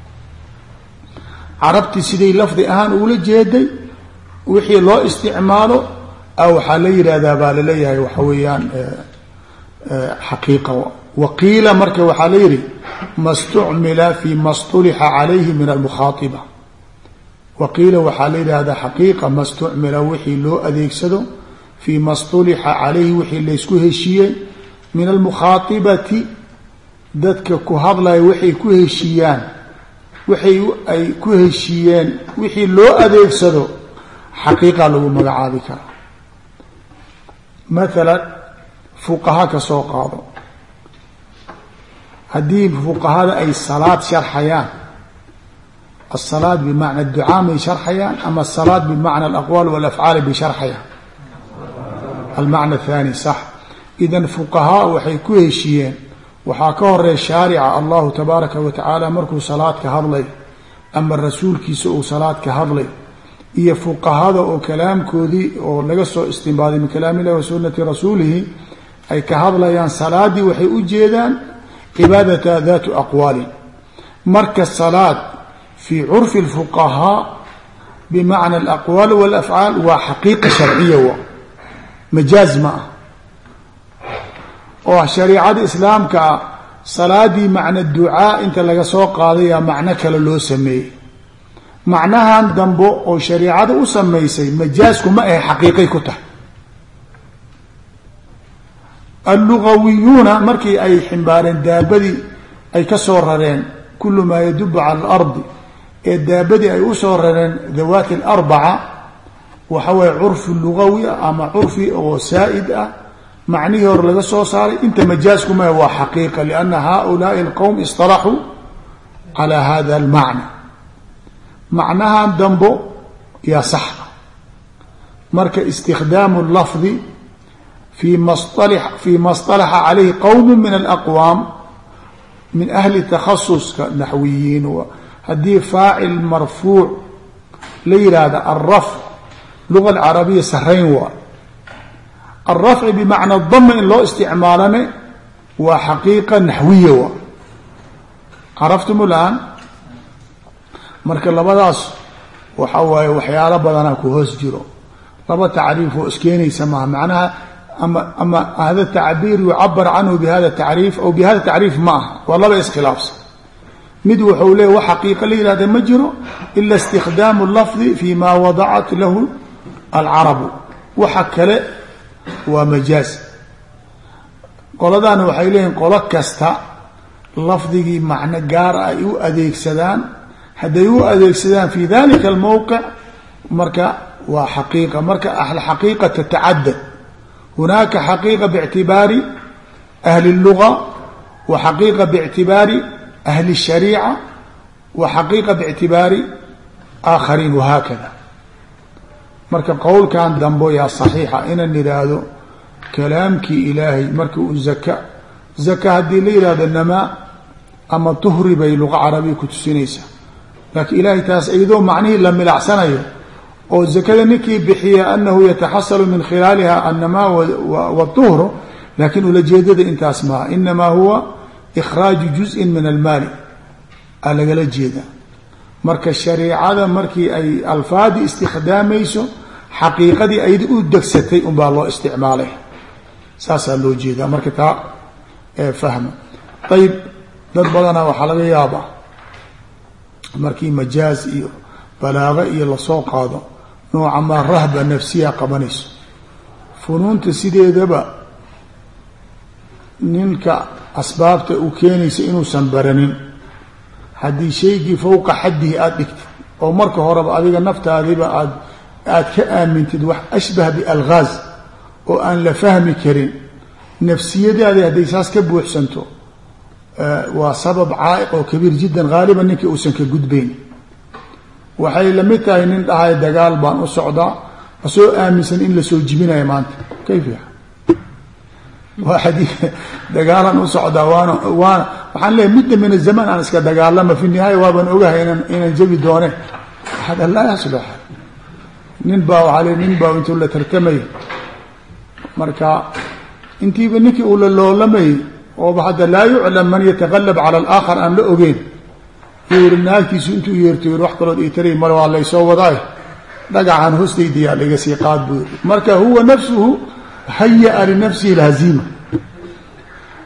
carabtii siday lafdi ahaan ula jeeday wixii loo isticmaalo a waxaa la yihahdaa baa laleeyahay waxa weeyaan xaqiiqa. waqiila marka waxaa la yidhi ma stucmila fi ma stulixa calayhi min almukhaaiba. waqiila waxaa la yidhahdaa xaqiiqa ma stucmila wixii loo adeegsado fii ma stulixa calayhi wixii laysku heshiiyey min almukhaatibati dadka ku hadlaya waxay ku heshiiyaan waxay ay ku heshiiyeen wixii loo adeegsado xaqiiqa lagu magacaabi karaa. maalan fuqaha ka soo qaado, haddii fuqahada ay salaad sharxayaan, الصلاة بمعنى الدعاء bay sharxayaan ama الصلاة بمعنى الأقوال والأفعاal bay sharxayaan. المعنى الثاني صح. إذا فقهاء waxay ku heshiiyeen waxaa ka horeeya shaarica allahu tabaaraka wa tacaala markuu salaad ka hadlay ama rasuulkiisa uu salaad ka hadlay iyo fuqahada oo kalaamkoodii oo laga soo istinbaaday min kalaam illahi wa sunnati rasuulihi ay ka hadlayaan salaadii waxay u jeedaan cibaadata daatu aqwaali. marka salaad في curfi الفqهاء بمعنى الأqوال والأfعاal waa xaqiiqa sharciya w majaaz ma ah oo shariicada islaamka ah salaadii macna ducaa inta laga soo qaadaya macno kale loo sameeyey. macnahan dambo oo shariicada u samaysay majaazku ma ahe xaqiiqay ku tahay. allugawiyuuna markii ay ximbaareen daabadii ay ka soo rareen kulu maa yadubu cala اlardi ee daabadii ay u soo rareen dawaati alarbaca waxa waye curfi lugawi ah ama curfi oo saa'id ah macnihii hore laga soo saaray. inta majaazku mahe waa xaqiiqa lianna haulaai alqowm istalaxuu calaa hada almacna. macnahan dambo yaa saxa. marka istikdaamu lafdi fii ma fii ma اصطalaxa calayhi qowm min alaqwaam min ahli takhasuska naxwiyiin. haddii faacil marfuuc la yidhaahda alrafc luga alcarabiya sarayn waa alrafci bimacna dama in loo isticmaalane waa xaqiiqa naxwiya waa. caraftum laan marka labadaas waxa waaye waxyaalo badanaa ku hoos jiro. laba tacriif oo iskeenaysa maaha macnaha ama ama hada tacbiir yucabar canhu bihada tacriif aw bihada tacriif ma aha, waa laba iskhilaafsan. mid wuxuu leeya wax xaqiiqa la yihahda ma jiro ila istikdaamu lafdi fi ma wadacat lahu alcarabu, waxa kale waa majaaz. qoladaana waxay leeyihin qolo kasta lafdigii macno gaar ah ay u adeegsadaan, hadday u adeegsadaan fi dalika almowqic marka waa xaqiiqa. marka alxaqiiqa tatacadad, hunaaka xaqiiqa bictibaari ahli اluga wa xaqiiqa bictibaari ahli الshariica wa xaqiiqa bictibaari aakhariin wahaakada. marka qowlkan dambo yaa saxiixa inaan idhaahdo kalaamkii ilaahay marka uu zaka zaka haddii la yihahdo namaa ama tuhri bay luqa carabiya ku tusinaysaa, laakiin ilaahay taas iyadoo macnihii la milacsanayo oo zakada ninkii bixiya anahu yataxasalu min khilaaliha annamaa watuhru, laakiin ulajeedada intaas maaha. inamaa huwa ikhraaju juzءin min almaali a lagala jeeda. marka shariicada markii ay alfaadi istikdaamayso xaqiiqadii ayada u degsatay unbaa loo isticmaalay, saasaa loo jeedaa. marka taa fahma. ayib dad badanaa waxaa laga yaabaa markii majaaz iyo balaago iyo lasoo qaado nooca maa rahba nafsiya qabanayso. funuunta sideedaba ninka asbaabta u keenaysa inuusan baranin, haddii shaygii fowqa xaddihi aada dhigtid oo marka horeba adiga naftaadiba aad aada ka aamintid wax ashbah bialgaaz oo aan la fahmi karin, nafsiyadaadi hadday saas ka buuxsanto waa sabab caa'iq oo kabiir jiddan haaliban ninkii uusan ka gudbayn. waxay la mid tahay nin dhahay dagaal baan u socdaa asoo aaminsan in lasoo jibinayo maanta kayf ya waa xadii dagaalan u socdaa waana waana waxaan leeyahay midda min azamaan aan iska dagaalama fi nihaaya waaban ogahay inaan inaan jabi doone hada laa yaslax. nin baa waxaa le nin baa intuu la tartamayo marka intiiba ninkii uu la loolamayy ooba hadda laa yuclam man yataqalab cala alaakhar aan la ogeyn yuri naagtiisu intuu yeerto yiri wax kalood ii taray mar waa laysoo wadaay dhagaxan hoostaydiyaa laga sii qaad buu yiri. marka huwa nafsuhu hayaa linafsihi alhaziima,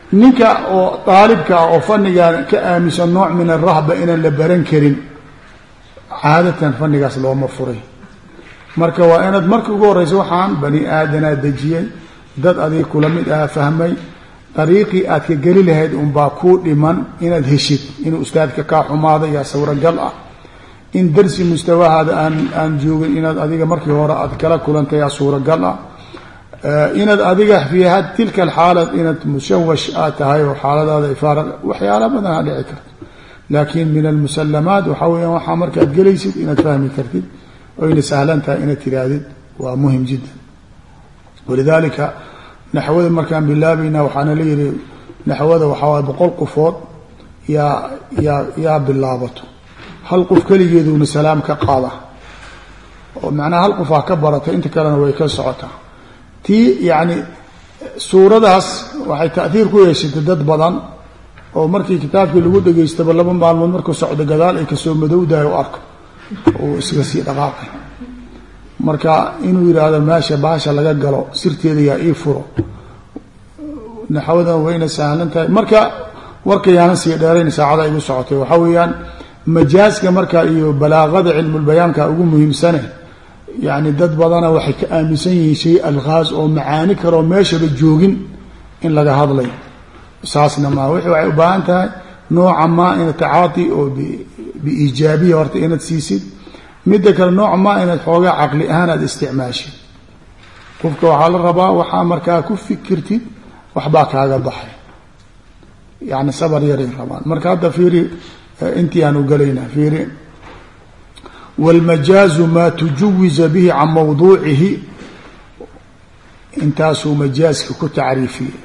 ninka oo daalibka ah oo fannigan ka aaminsan nooc min arahba inaan la baran karin caadatan fannigaas looma furay marka waa inaad marka ugu horeysa waxaan bani aadanaa dejiyey dad adiga kula mid aha fahmay dariiqii aad ka geli lahayd unbaa kuu dhiman inaad heshid inuu ustaadka kaa xumaada yaa sawragal ah in darsi mustawahaada aan aan joogin inaad adiga markii hore aad kala kulantay yaa suuragal ah inaad adiga fi tilka alxaala inaad mushawash aad tahay oo xaaladaada ifaara waxyaala badan ha dhici karto laakiin min almusalamaat waxaa weeyaan waxaa markaad gelaysid inaad fahmi kartid oyna sahlan tahay inaad tihaahdid waa muhim jiddan walidaalika naxwada markaan bilaabayna waxaana la yihi naxwada waxaa waay boqol qofood yaa yaa yaa bilaabato hal qof keligeeduna salaam ka qaada oo macnaha hal qof ha ka barato inta kalena way ka socotaa tii yacni suuradaas waxay ta'hiir ku yeeshatay dad badan oo markii kitaabkii lagu dhegaystaba laba maalmood markuu socdo gadaal ay kasoo madowdahay u arko oo iskaga sii dhaqaaqay marka inuu yidhaahdo meesha baasha laga galo sirteeda yaa ii furo naxwadan wayna sahlan tahay marka warkayaanan sii dheerayn saacada igu socotay waxaa weeyaan majaaska marka iyo balaaqada cilmulbayaanka ugu muhiimsane yani dad badana waxay ka aaminsan yihiin shay alghaaz oo macaani karoo meeshaba joogin in laga hadlayo saasna maa wixii waxay u baahan tahay nooca maa ina tacaati oo biijaabiya horta inaad siisid midda kale nooc maa inaad xoogaa caqli ahaan aad isticmaashid qofka waxaa la rabaa waxaa markaa ku fikirtid waxbaa kaaga baxay yani sabar yaray rabaan marka hadda fiiri intii aanu galaynaa fiiri wاlmajaazu maa tujawiza bihi can mawduucihi intaasuu majaaska ku tacriifiyey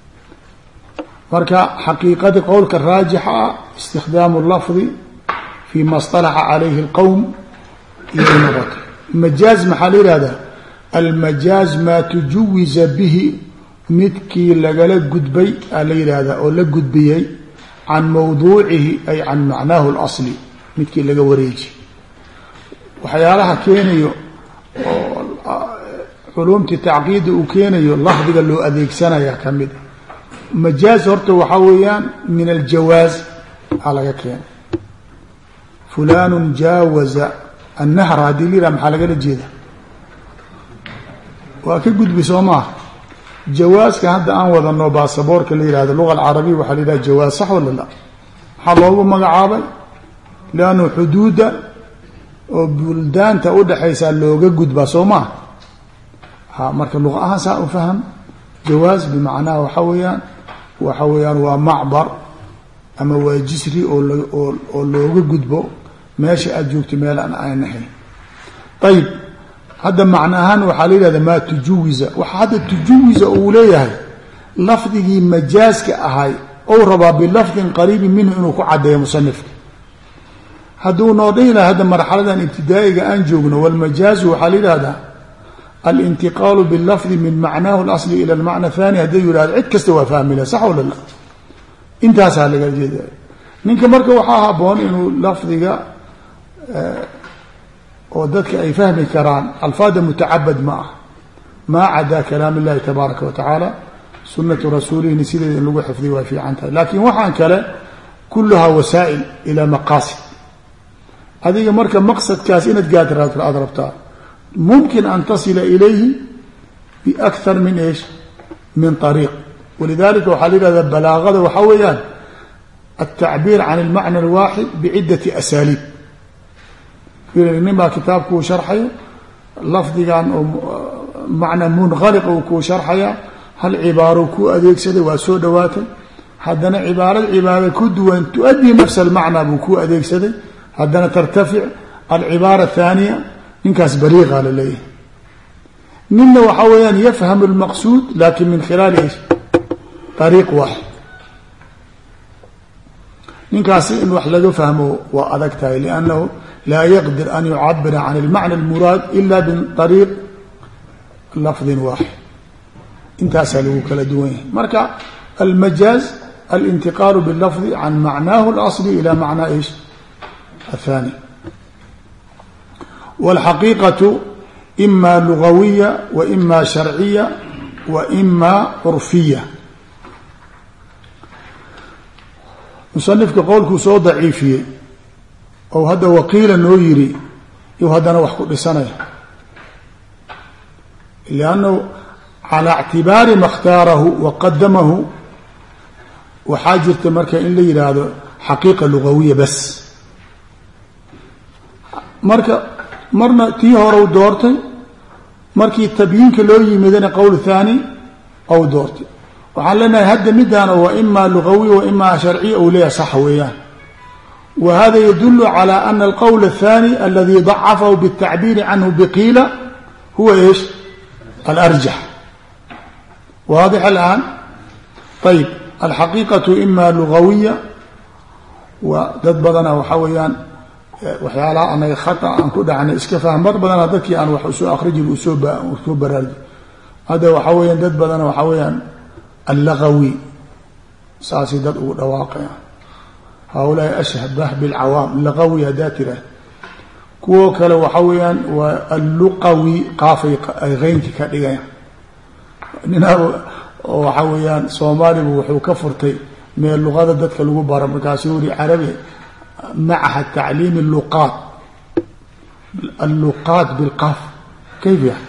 marka xaqiiqadii qowlka raajixa ah istikdaamu lafdi fi ma اصطalaxa calayhi اlqowm iyay noqotay majaaz maxaa la yihahdaa almajaaz maa tujawiza bihi midkii lagala gudbay aa la yihahdaa oo la gudbiyey can mawduucihi ay can macnaahu اlasli midkii laga wareeji waxyaalaha keenayo oo culumtii tacqiida uu keenayo lafdiga loo adeegsanaya ka mid majaaz horta waxaa weeyaan min aljawaaz aa laga keenay fulan jaawaza annahra haddii liraa maxaa lagala jeeda waa ka gudbi soo maaha jawaaska hadda aan wadano baasaboorka la yihahdo luga alcarabiya waxaa la yidhaha jawaaz sax wala la maxaa loogu magacaabay liannu xuduuda oo buldaanta udhaxaysaa looga gudbaa soo maaha ha marka luqa ahaan saa u faham jawaaz bimacnaha waxaa weeyaan waxa weeyaan waa macbar ama waa jisri oo oo oo looga gudbo meesha aada joogto meel aan aan ahayn ayib hadda macna ahaan waxaa la yihahda maa tujawiza waxa hadda tujawiza uu leeyahay lafdigii majaaska ahay ou rabaa bilafdin qariibin minhu inuu ku caddeeyo musanifka hadduu noo dhihi laha hadda marxaladan ibtidaa'iga aan joogno walmajaazu waxaa la yihahdaa alintiqaalu bilafdi min macnaahu اlasli ila almacna athani hadduu yihahdo cid kasta waa fahmila sax wala la intaasaa laga jeeda ninka marka waxaa haboon inuu lafdiga oo dadka ay fahmi karaan alfaada mutacabad ma ah maa cadaa kalaam illahi tabaaraka wa tacaala sunatu rasuulihina sideeda in lagu xifdiy waa fiican tahay laakiin waxaan kale kuluhaa wasaa'il ilaa maqaasid adiga marka maqsadkaas inaad gaad aada rabtaa mumkin an tasila ilayhi biakthar min eesh min ariiq walidalika waxaa la yihahda balaagada waxaa weeyaan altacbiir can almacna alwaaxid bicidati asaaliib nin baa kitaabkuu sharxayo lafdigan oo macna munqaliq uu kuu sharxaya hal cibaaro ku adeegsaday waa soo dhawaatay haddana cibaarad cibaaro ku duwan tuadii nafsa almacnaa buu ku adeegsaday haddana tartafic alcibaara athaaniya ninkaas baliiqa la leeyahay ninna waxaa weeyaan yafhamu almaqsuud lakin min khilaali ish ariiq waaxid ninkaasi in wax laga fahmo waa adag tahay liannahu laa yaqdir an yucabira can almacna almuraad ila min ariiq lafdin waaxid intaasaa lagu kala duwan yahay marka almajaaz alintiqaalu bilafdi can macnaahu اlasli ila macnaa ish athani wاlxaqiiqaةu ima lugawiya wa ima sharciya wa ima curfiya musanifka qowlkuu soo daciifiyey oo hadda waqiila noo yiri iyo haddana wax ku dhisanaya liannahu calaa ictibaari ma اkhtaarahu wa qadamahu waxaa jirta marka in la yidhaahdo xaqiiqa lugawiya bas marka marna tii hore u doortay markii tabyiinka loo yimidana qowl thaani ou doortay waxaan leenahay hadda midaan waa ima lugawiya wa ima sharciya ou leeyahay sax weeyaan wa hada yadulu calى ana alqowl الthani aladi dacafahu bالtacbiiri canhu biqiila huwa ايش alarjax waadix alaan ayb alxaqiiqaةu ima lugawiya wa dad badana waxaa weeyaan waxyaalaha anaga khata aan ku dhacnay iska fahm mar badana dadkii aan wax usoo akrijin usoo usoo baraarji hadda waxaa weyaan dad badana waxaa weeyaan allagawi saasay dad ugu dhawaaqayaan haulaai ashbah bilcawaam lagawi haddaa tiraah kuwo kale waxaa weeyaan waa alluqawi qaafay ay qeynki ka dhigayaan ninaa oo waxaa weeyaan soomaalibu wuxuu ka furtay meel luqada dadka lagu baro markaasuu yuri carabi macaha tacliim luqaat alluqaat bilqaaf kayf ya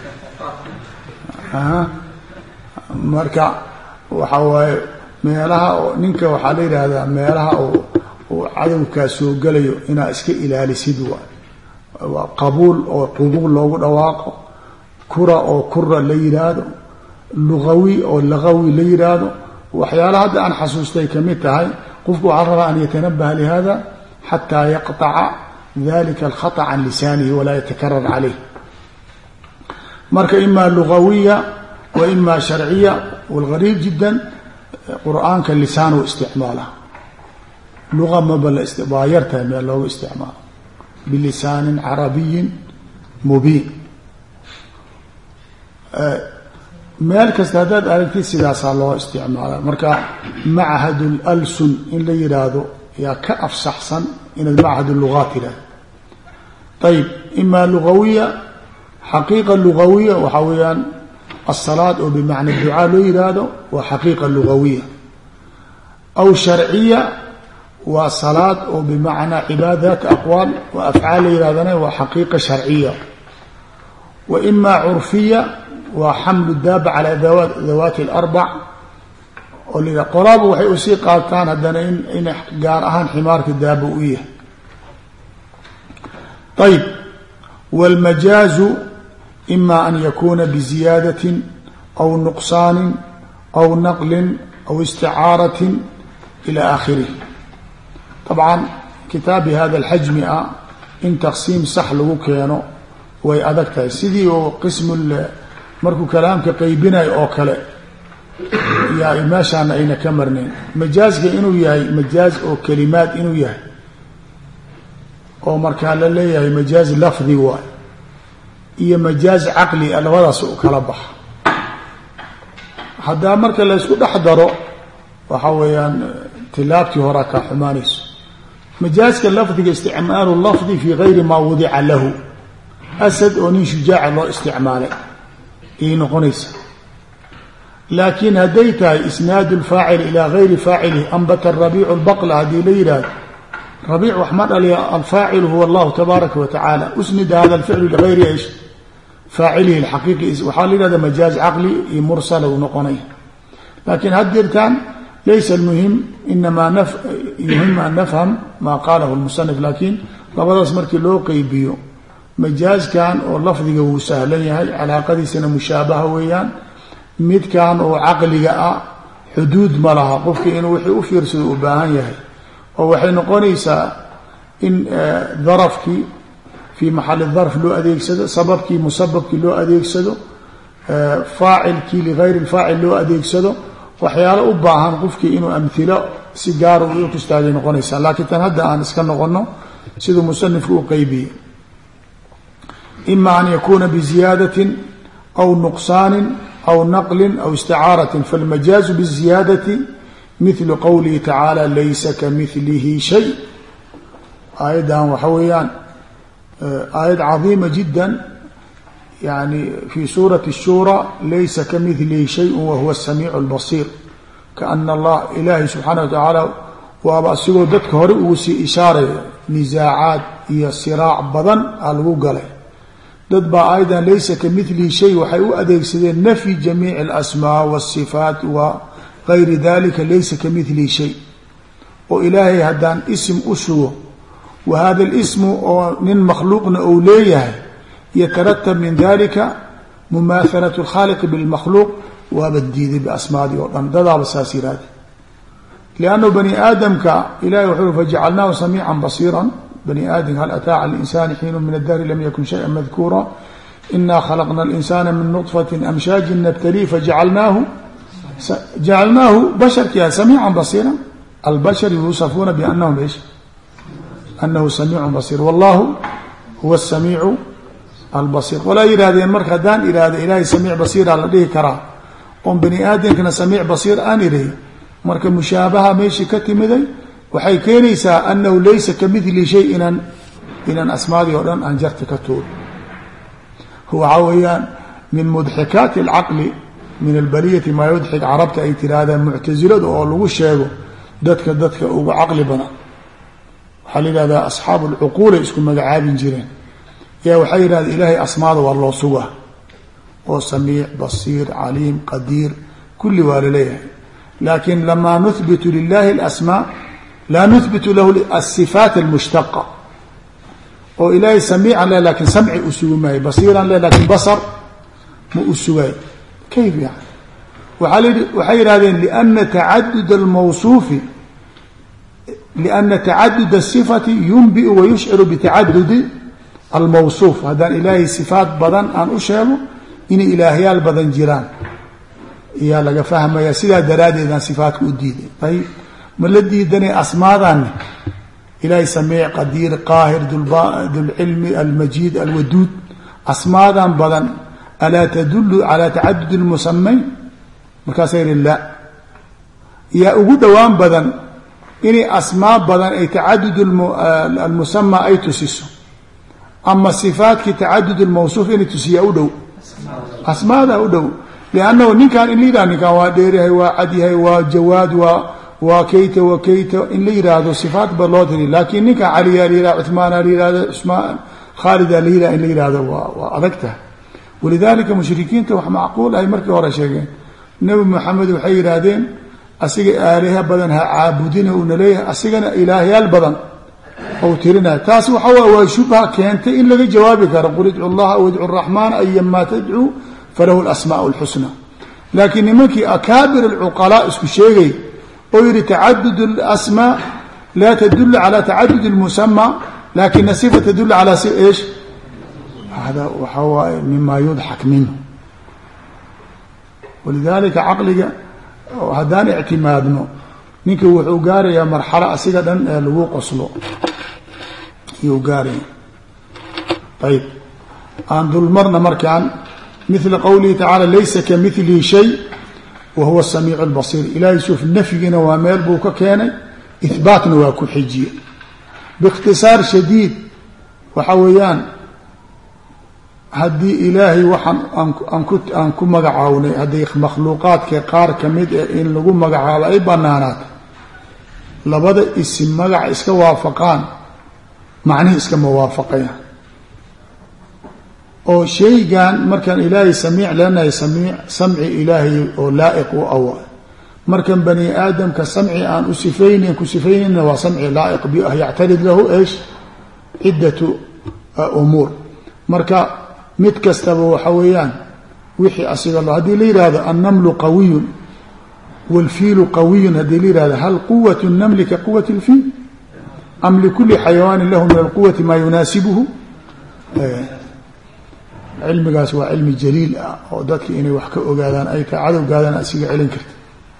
marka waxaa waaye meelaha oo ninka waxaa la yidhaahdaa meelaha oo oo cadowkaa soo gelayo inaa iska ilaalisid waa waa qabuul oo qubuul loogu dhawaaqo kura oo kura la yidhaahdo lugawi oo lagawi la yidhaahdo waxyaalaha hadda aan xasuustay kamid tahay qofku waxaa rabaa an yatanabaha lihada xataa yaqطaca dalika alkhaطأ can lisaanihi walaa yatakarar calayh marka ima lugawiya wa ima sharciya walgariib jida qur'aanka lisaan u isticmaala luga maba la waa yartahay meel looga isticmaalo bilisaanin carabiyin mubiin meel kasta haddaad aragtid sidaasaa loo isticmaala marka machad lalsun in la yidhaahdo yaa ka afsaxsan inaad machad lugaat tidhahdo ayib ima lugawiya xaqiiqa lugawiya waxaa weeyaan asalaad oo bimacna ducaa loo yidhaahdo waa xaqiiqa lugawiya aw sharciya waa salaad oo bimacnaa cibaadaat aqwaal wa afcaal la yidhahdana waa xaqiiqa sharciya wa ima curfiya waa xamlu daaba calaa dawaati alarbac oo la yidhah qolaaba waxay usii qaataan haddana in in gaar ahaan ximaarka daaba u yahay ayb wاlmajaazu ima an yakuna biziyaadatin aw nuqsaanin aw naqlin aw isticaaratin ila aakhirih طabcan kitaabi hada alxajmi ah in taqsiim sax lagu keeno way adag tahay sidii oo qism markuu kalaamka qaybinayo oo kale yaa meeshaana ayna ka marnayn majaazka inuu yahay majaaz oo kelimaad inuu yahay oo markaa la leeyahay majaaz lafdi waay iyo majaaz caqli labadaas u kala baxa haddaa marka la ysku dhex daro waxa weeyaan tilaabtii horaa kaa xumaanayso majaazka lafdiga isticmaalu lafdi fi gayri maa wadica lahu asad oo nin shujaaca loo isticmaalay ayay noqonaysa laakiin hadday tahay isnaadu lfaacil ilaa gayri faacilihi ambata rabiicu lbaqla haddii la yidhaahdo rabiic wax ma dhaliya alfaacilu huwa allahu tabaaraka wa tacaala usnida hada alficlu ligayri ish faacilihi alxaqiiqi waxaa la yidhahda majaaz caqli iyo mursala uu noqonaya laakiin had jirtaan laysa almuhim inamaa yuhim an nafham maa qaalahu lmusanif laakiin labadaas markii loo qeybiyo majaazkan oo lafdiga wuu sahlan yahay calaaqadiisana mushaabaha weeyaan midkan oo caqliga ah xuduud ma laha qofkii inuu wixii u fiirsado u baahan yahay oo waxay noqonaysaa in darafkii fii maxali darf loo adeegsado sababkii musababkii loo adeegsado faacilkii ligayri faacil loo adeegsado waxyaalo u baahan qofkii inuu amhilo si gaara u tustaagay noqonaysaa laakiin tan hadda aan iska noqono siduu musanifku u qeybiyey ima an yakuna biziyaadatin aw nuqsaanin aw naqlin aw isticaaratin falmajaazu biziyaadati mithlu qowlihi tacaala laysa kamilihi shay aayaddan waxa weeyaan aayad cadiima jida yani fi suurati الshura laysa kamilihi shayء wahuwa الsamiic اlbasiir kaana allah ilaahay subxaana wa tacaala waaba asigoo dadka hore ugu sii ishaaraya nisaacaad iyo siraac badan aa lagu galay. dad baa aydan laysa kamilihi shay waxay u adeegsadeen nafyi jamiici alasmaa wasifaat wa gayri dalika laysa kamilihi shay, oo ilaahay haddaan ism u sugo wa hada lismu oo nin makhluuqna ou leeyahay yataratab min dalika mumaahalat lkhaaliqi bilmakhluuq, waaba diiday biasmaadii oo dhan. dadaaba saas yihahde liannahu bani aadamka ilahay wuxuu fajacalnaahu samiican basiiran. bani aadamka hal ataa cala linsani xiinu min adahri lam yakun shaya madkuura inaa khalaqna alinsana min nudfatin amshaajin nabtalii fajacalnaahu jacalnaahu basharkia samiican basiiran. albashar yuusafuuna bianahum ish anahu samiicun basiir wallahu huwa asamiicu albasiir. walaa yihahdeen marka haddaan ihahda ilaahay samiic basiira la dhihi karaa oon bani aadamkana samiic basiir aan irahy, marka mushaabaha meeshii ka timiday waxay keenaysaa anahu laysa kamidli shay inaan inaan asmaadii oo dhan aan jarti ka tuur. waxaa weeyaan min mudxikaati alcaqli min albaliyati maa yudxik carabta ay tirahdaan muctasilada oo lagu sheego dadka dadka uga caqli badan. waxaa la yihahdaa asxaabu alcuquulay isku magacaabin jireen, yaa waxay yidhahdeen ilaahay asmaada waa loo sugaa oo samiic basiir caliim qadiir kulli waa laleeyahay, laakin lamaa nuhbitu lilahi alasmaa laa nuhbitu lahu asifaat almushtaqa. oo ilaahay samiican le lakin samci u sugi maayo, basiiran le lakin basar ma u sugaayo. kayf yani waaa l waxay yidhahdeen liana tacadud almawsuufi liana tacadud asifati yunbiu wayushciru bitacadudi almawsuuf. haddaan ilaahay sifaat badan aan u sheego inay ilaahyaal badan jiraan ayaa laga fahmaya, sidaa daraaddeedaan sifaatka u diiday. ayib ma la diidanay asmaadaani ilaahay samiic qadiir qaahir dulcilmi almajiid alwaduud asmaadan badan alaa tadulu calaa tacadud lmusamayn? markaasa yihi la, yaa ugu dhowaan badan inay asmaa badan ay tacadud almusama ay tusiso, ama sifaatkii tacadud lmawsuuf inay tusiyaa u dhow, asmaada u dhow. liannahu ninkaan in la yihahdo ninkaan waa dheeryahay waa cadyahay waa jawaad waa waa kayta wa kayta in la yihahdo sifaat ba loo tiri, laakin ninkaan caliyaa la yihahdo cuhmaana la yihahdo usmaan khaalidaa la yihah in la yihahdo waa waa adag tahay. walidalika mushrikiinta wax macquul ay markii hore sheegeen nebi maxamed waxay yidhaahdeen asiga aaliha badan ha caabudina uuna leeyahay asigana ilaahyaal badan ou tirinaya. taas waxa way waa shubha keentay in laga jawaabi karo qul idcu llaha aw idcu raxmaan ayamaa tadcuu falahu lasmaa lxusna. laakiin nimankii akaabir alcuqalaa isku sheegay oo yihi tacadud اlasmaa laa tadul calى tacadud اlmusama lakina sifa tadul calى ish hada waxa waaye mima yudxak minhu. walidalika caqliga haddaan ictimaadno ninka wuxuu gaarayaa marxalo asiga dhan ee lagu qoslo iyuu gaaraya. ayb aan dulmarna markaan mila qowlihi tacaala laysa kamilihi shay wahuwa samiic lbasiir. ilahay suuf nafyigiina waa meel buu ka keenay, ihbaatna waa ku xijiye. biikhtisaar shadiid waxa weeyaan haddii ilaahay waxaan aan ku magacawnay hadday makhluuqaadka qaar kamid ah in lagu magacaabo ay banaanaato, labada isim magaca iska waafaqaan macnihi iskama waafaqayaan. oo shaygan markaan ilaahay samiic leenahay samiic samci ilaahay oo laa'iq u awa, markan bani aadamka samci aan u sifaynayn ku sifaynayna waa samci laa'iq bi ah yactarid lahu eesh ciddatu umuur. marka mid kastaba waxa weeyaan wixii asiga lo haddii la yihahdo annamlu qawiyun wاlfiilu qawiyun haddii la yihahdo hal quwat الnamli ka quwat اlfiil am likuli xayawaanin lahu min alquwati maa yunaasibuhu? cilmigaas waa cilmi jaliil ah oo dadka inay wax ka ogaadaan ay ka cadowgaadaan asiga celin karta.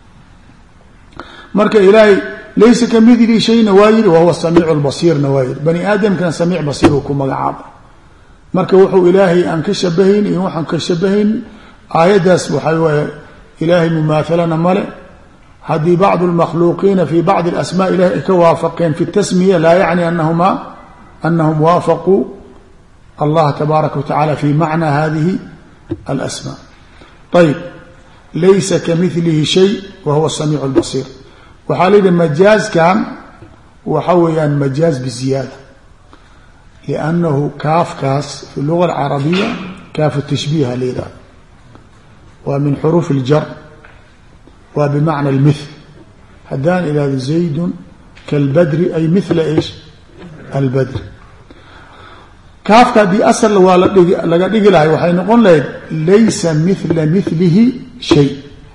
marka ilaahay laysa kamidli shayna waa yidhi wahuwa samiic lbasiirna waa yidhi. bani aadamkana samiic basiir uu ku magacaaba. marka wuxuu ilaahay aan ka shabahayn iyo waxaan ka shabahayn aayaddaas waxay waay ilaahay mumaahalana male. haddii bacdu lmakhluuqiina fi bacdi alasmaa ilahay ay ka waafaqeen fi tasmiya laa yacni anahuma anahum waafaquu allah tabaaraka wa tacala fi macna hadihi alasmaa. ayb laysa kamilihi shay wahuwa samiic lbasiir. waxaa la yidhi majaazkan waxa weeyaan majaaz biziyaada liannahu kaafkaas fi luga alcarabiya kaafu tashbiiha la yidhaha waa min xuruuf iljar waa bimacna almithl haddaan idhahdo zaydun kalbadri ay mithla ish albadri kaafka haddii asal waa la dhigi laga dhigi lahay waxay noqon lahayd laysa mithla mithlihi shay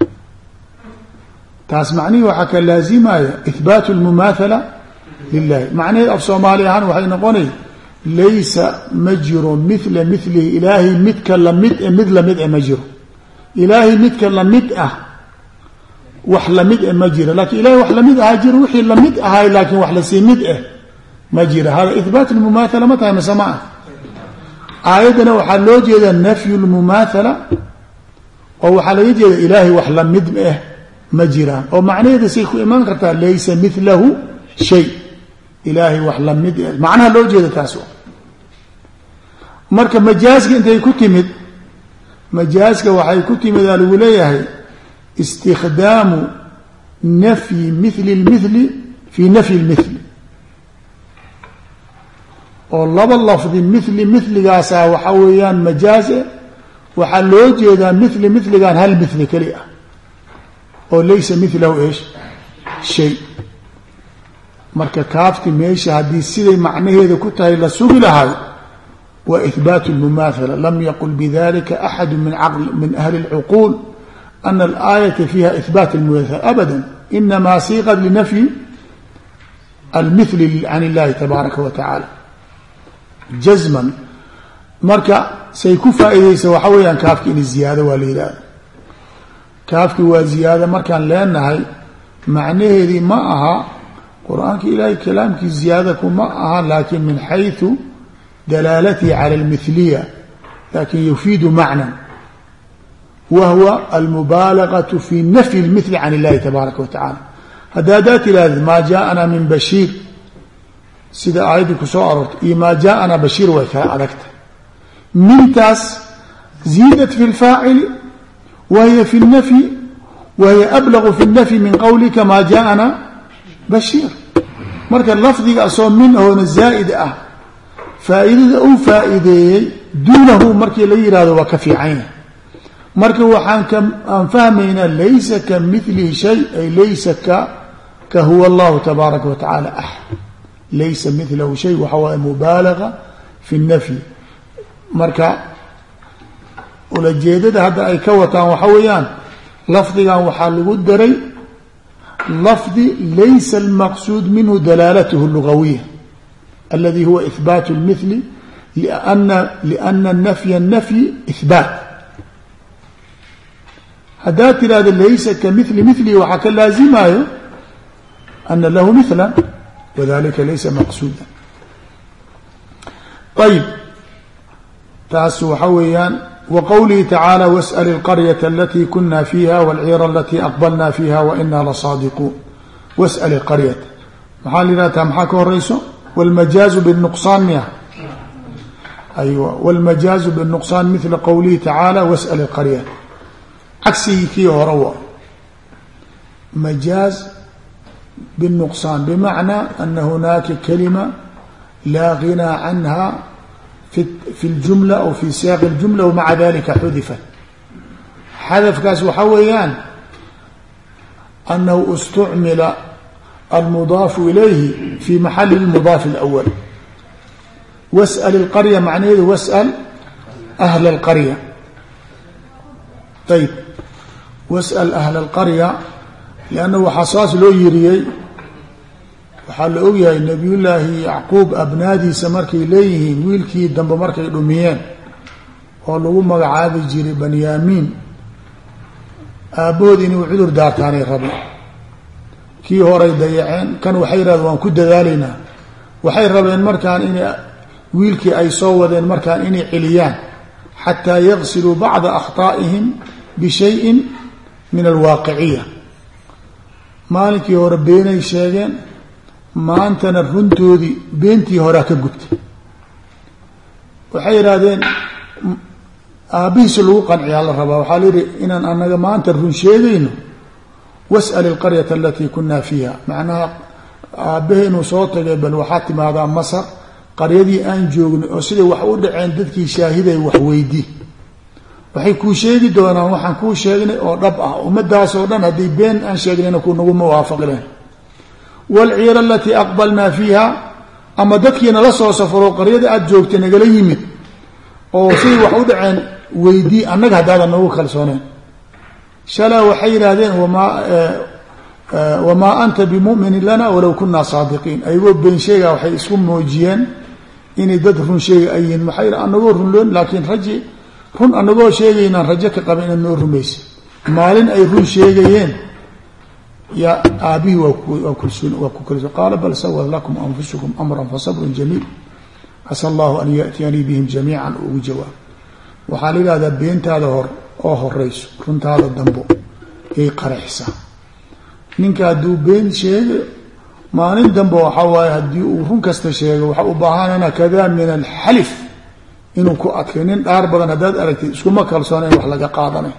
taas macnihii waxaa ka laazimaya ihbaatu lmumaathala lilahi macnaheed af soomaali ahaan waxay noqonay laysa ma jiro mithla mithlihi ilaahay midka lamid e mid lamid e ma jiro ilaahay midka lamid ah wax lamid e ma jiro lakin ilahay wax lamid ahaa jiro wixii lamid ahay laakiin wax lasii mid eh ma jiro hada ihbaat lmumaathala ma tahay mase ma ah aayaddana waxaa loo jeedaa nafyu lmumaathala oo waxaa laga jeeda ilaahay wax lamid eh ma jiraan oo macnaheeda say ku imaan kartaa laysa milahu shay ilaahay wax lamid eh macnaha loo jeeda taas marka majaaska intay ku timid majaaska waxay ku timid aa lagu leeyahay istikdaamu nafyi mithli lmithli fi nafyi lmithli oo laba lafdi mithli mithligaasaa waxa weeyaan majaaze waxaa loo jeedaa mithli mithligaan hal mithli keli ah oo laysa milahu eesh shay marka kaafti meesha haddii siday macnaheeda ku tahay la sugi lahay wa ihbaatu lmumaathala lam yaqul bidalika axadu min min ahli اlcuquul ana alaayata fiha ihbaat lmumaathala abada inamaa siiqat linafyi almithli can illahi tabaaraka wa tacaala jazman marka say ku faa'iideysa waxa weeyaan kaafki in ziyaado waa la yidhahda kaafki waa ziyaado markaan leenahay macnaheedii ma aha qur-aanka ilaahay kalaamkii ziyaadaku ma aha laakin min xayثu dalaalatihi cala almithliya lakin yufiidu macnan wa huwa almubaalagaةu fi nafyi اlmithli can illahi tabaaraka wa tacala hadda haddaad tirahdid maa jaaءana min bashiir sida aayaddii ku soo aroortay iyo maa jaaءana bashiir way kala adagtay mintaas ziidat fi اlfaacili wa hiya fi اlnafyi wa hiya ablagu fi اlnafyi min qowlika maa jaaءana bashiir marka lafdiga asoo min ahoona zaa'id ah faa'iidada uu faa'iideeyey duunahu markii la yihahdo waa ka fiicanya marka waxaan ka aan fahmaynaa laysa ka milihi shay ay laysa ka ka huwa allahu tabaaraka wa tacaala axad laysa milahu shay waxa waaya mubaalaga fi nafyi marka ulajeedada hadda ay ka wataan waxa weeyaan lafdigan waxaa lagu daray lafdi laysa almaqsuud minhu dalaalatuhu lugawiya aladi huwa ihbaat lmithli liana liana nafya nafyi ihbaat haddaad tirahda laysa ka mili milihi waxaa ka laazimayo ana lahu mila wadalika laysa maqsuuda ayib taas waxa weeyaan wqowlihi tacaalى wasأl اlqaryaة alati kuna fiiha wاlciira alati aqbalna fiiha waina lasaadiquun wasأl اlqaryata maxaa la yihahtaa maxaa ka horeyso wاlmajaazu bالnuqsaan miya aywa wاlmajaazu bالnuqsaan mila qowlihi tacaalى wasأl اlqaryata cagsigii kii hore wa majaaz bالnuqsaan bmacnaa ana hunaaka kalima laa غinaa canha fi اljumla aw fi siyaaqi اljumla wmaca dalika xudifat xadafkaas waxaa weeyaan anahu istucmila almudaafu ilayhi fi maxali اlmudaaf اlأwal wasأl اlqarya macnaheedu wasأl ahla اlqarya ayb wasأl ahla اlqarya lianna waxaa saas loo yiriyey waxaa la ogyahay nabiyullaahi yacquub abnaadiisa markay leeyihiin wiilkii dambe markay dhumiyeen oo lagu magacaabi jiray banyaamiin aabbahood inuu cudur daartaanay rabeen kii horay dayaceen kan waxay yidhahdeen waan ku dadaalaynaa waxay rabeen markaan inay wiilkii ay soo wadeen markaan inay celiyaan xataa yagsiluu bacda akhطaa'ihim bishayin min alwaaqiciya maalinkii hore beenay sheegeen maantana runtoodii beentii horaa ka gubtay waxay yidhaahdeen aabbihiisa lagu qanciyaa la rabaa waxaa la yidhi inaan anaga maanta run sheegayno was'al ilqaryata alatii kunaa fiiha macnaha aabbaheenu soo tagay bal waxaa timaadaa masar qaryadii aan joognay oo siday wax u dhaceen dadkii shaahiday wax weydii waxay kuu sheegi doonaan waxaan kuu sheegnay oo dhab ah ummadaas oo dhan haddii been aan sheegnayna ku nagu muwaafaqi lahayn waalciira alatii aqbalnaa fiiha ama dadkiina la soo safaro qaryada aada joogtay nagala yimid oo siday wax u dhaceen weydii annaga haddaadan nagu kalsooneyn shalaa waxay yidhaahdeen wamaa wamaa anta bimuminin lana walow kunaa saadiqiin ayagoo been sheega waxay isku muujiyeen inay dad run sheega ay yihiin maxay anagoo runloon laakiin raji run anagoo sheegaynaan rajo ka qaba inaad noo rumaysa maalin ay run sheegayeen yaa aabihii waa kulsoon waa ku kalsoon qaala bal sawad lakum anfusukum amran fasabrun jamiil casa allahu an ya'tiyanii bihim jamiican ugu jawaab waxaa la yidhahdaa beentaada hor oo horeyso runtaada dambo yay qaraxsaa ninka hadduu been sheega maalin dambe waxaa waaye haddii uu run kasta sheego waxaa u baahanana kadaa min alxalif inuu ku adkay nin dhaar badan haddaad aragtid iskuma kalsoona in wax laga qaadanay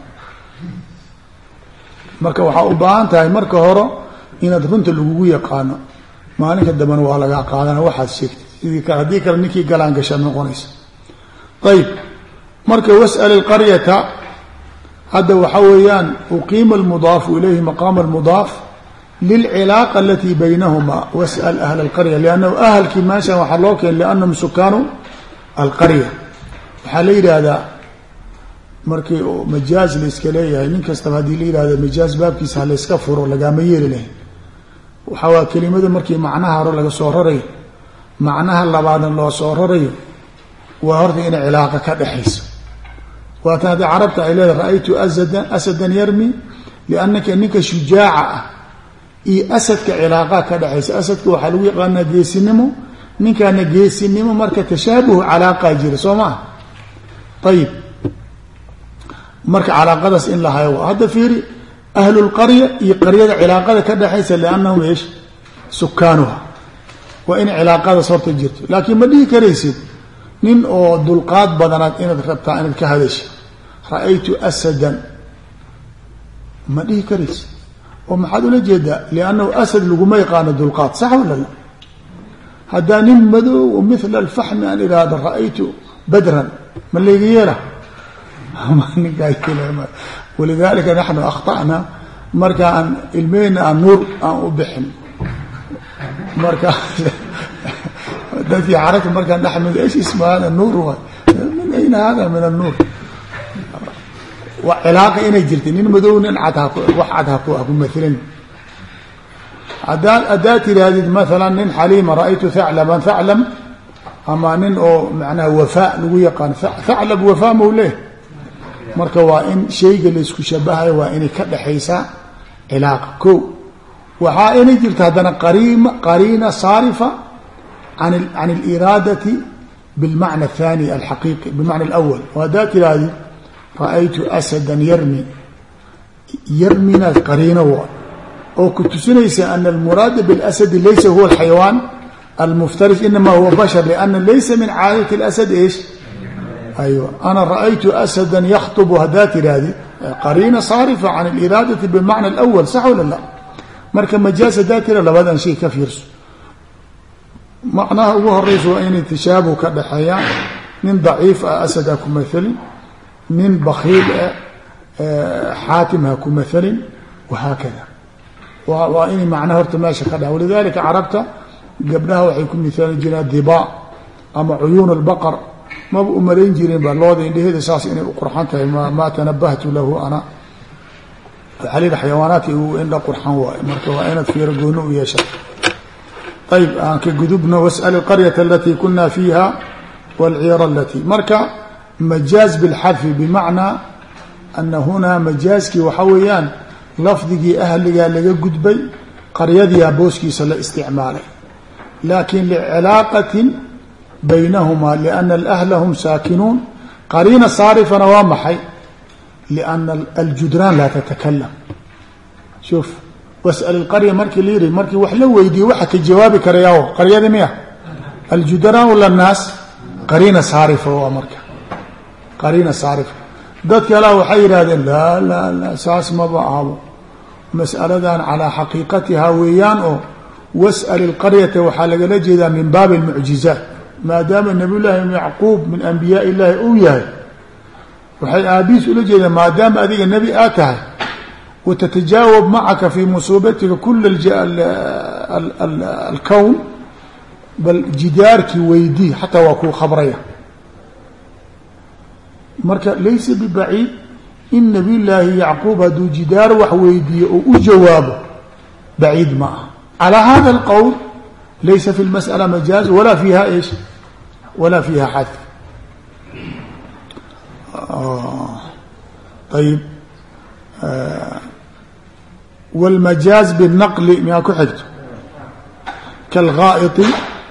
marka waxaa u baahan tahay marka hore inaad runta lagugu yaqaano maalinka dambena waa lagaa qaadana waxaad sheegtay sidii kale haddii kale ninkii galaan gashaad noqonaysa ayb marka was'al ilqaryata hadda waxaa weeyaan uqiima almudaafu ilayhi maqaama almudaaf lilcilaaqa alatii baynahuma was'al ahla alqarya liannahu ahalkii meeshan waxaa loo keenay liannahum sukaanu alqarya waxaa la yidhaahdaa markii majaaz la iska leeyahay nin kastaba haddii la yidhahdo majaaz baabkiisa ha la yska furo lagaama yeeli lahayn waxaa waa kelimada markii macnaha hore laga soo rarayo macnaha labaadna loo soo rarayo waa horta inay cilaaqa ka dhexayso waatan haddii carabta ay leedahay ra-aytu asadan asadan yarmi liannaka ninka shujaaca ah iyo asadka cilaaqaa ka dhexaysa asadka waxaa lagu yaqaanaa geesinimo ninkaana geesinimo marka tashaabuhu calaaqaa jira soo maa ayib marka calaaqadaas in la hayo hadda fiiri ahlulqarya iyo qaryada cilaaqada ka dhexaysa liannahum eesh sukaanuha waa inay cilaaqadaas horta jirto laakiin ma dhihi karaysid nin oo dulqaad badanaad inaad rabtaa inaad ka hadasha ra-aytu asadan ma dhihi karaysid oo maxaad ula jeedaa liannahu asad laguma yaqaano dulqaad sax wala la haddaa nin madow mila alfaxmi aan idhaahdo ra-aytu badran ma layga yeela walidalika naxnu akhta'na marka aan ilmeyna aan nuur aan u bixin marka dadkii carabta markaan dhaxmid ايش اسمه هذا النور waay min ayna hada min النور wa cilaaqa inay jirta nin madow nin cad ha wax cad ha ku mathalan hadaa adaa tiraadid mathalan nin xaliima ra'aytu tha'laban tha'lam ama nin oo macnaha wafaa lagu yaqaan tha'lab wafaa mawleh marka waa in shayga la isku shabahayo waa inay ka dhaxaysaa cilaaqa ko waxaa inay jirta haddana qariima qariina saarifa عن عن الإرادة بالمعنى الثاني الحقيقي بالمعنى الأول وهذا ترادي رأيت أسدا يرمي يرمينا قرينه أو كنت سنيس أن المراد بالأسد ليس هو الحيوان المفترس إنما هو بشر لأن ليس من عادة الأسد إيش أيوة أنا رأيت أسدا يخطب هذا ترادي قرينة صارفة عن الإرادة بالمعنى الأول صح ولا لا مركب مجاز ذاتنا لبدا شيء كفير macnaha ugu horeysa waa inay tashaabuh ka dhexeeya nin daciif ah asad ha ku mathalin nin bakiil ah xaakim ha ku mathalin wahaakada waa waa inay macnaha horta meesha ka dhex walidalika carabta gabdhaha waxay ku mithaalin jireen dibaa ama cuyuun albaqar maba u malayn jireen ba looda indheheeda saas inay u qurxan tahay ma maa tanabahtu lahu ana waxaa la yidhi xayawaanaadka igu indha qurxan waayo marka waa inaad fiiro gooni u yeesha ayb aan ka gudubno wasأl الqaryة اlatي kuna fiiha wاlciira اlatي marka majaaz bاlxadfi bimacnaa ana hunaa majaazkii waxaa weeyaan lafdigii ahligaa laga gudbay qaryadiyaa booskiisa la isticmaalay lakin lcilaaqati baynahumaa lأna اlأhla hm saakinuun qariina saarifana waa maxay lأna aljudraan laa tatakalam shuf wasأl اqarya markii la yiri markii wax la weydiiye waxa ka jawaabi karaya qaryada miya aljudraan lanaas qariina saarifa waa marka qariina saarifa dadka la waxay yiraahdeen la la la saas ma baabo mas'aladan calaa xaqiiqatihaa weeyaan oo was'al ilqaryata waxaa lagala jeedaa min baabi almucjizaat maadaama nabiy llaahi yacquub min anbiyaa illaahi uu yahay waxay aabihiis ula jeedaan maadaama adiga nebi aa tahay watatajaawab macaka fii musuubatika kula alkown bal jidaarkii weydii xataa waa kuu khabraya marka laysa bibaciid in nabiy llaahi yacquub hadduu jidaar wax weydiiyo oo u jawaabo baciid ma ah calى hada اlqowl laysa fi اlmasأala majaaz walaa fiiha ish walaa fiiha xadf ayb wاlmajaaz bالnaqli miyaa ku xigto kاlgaaئطi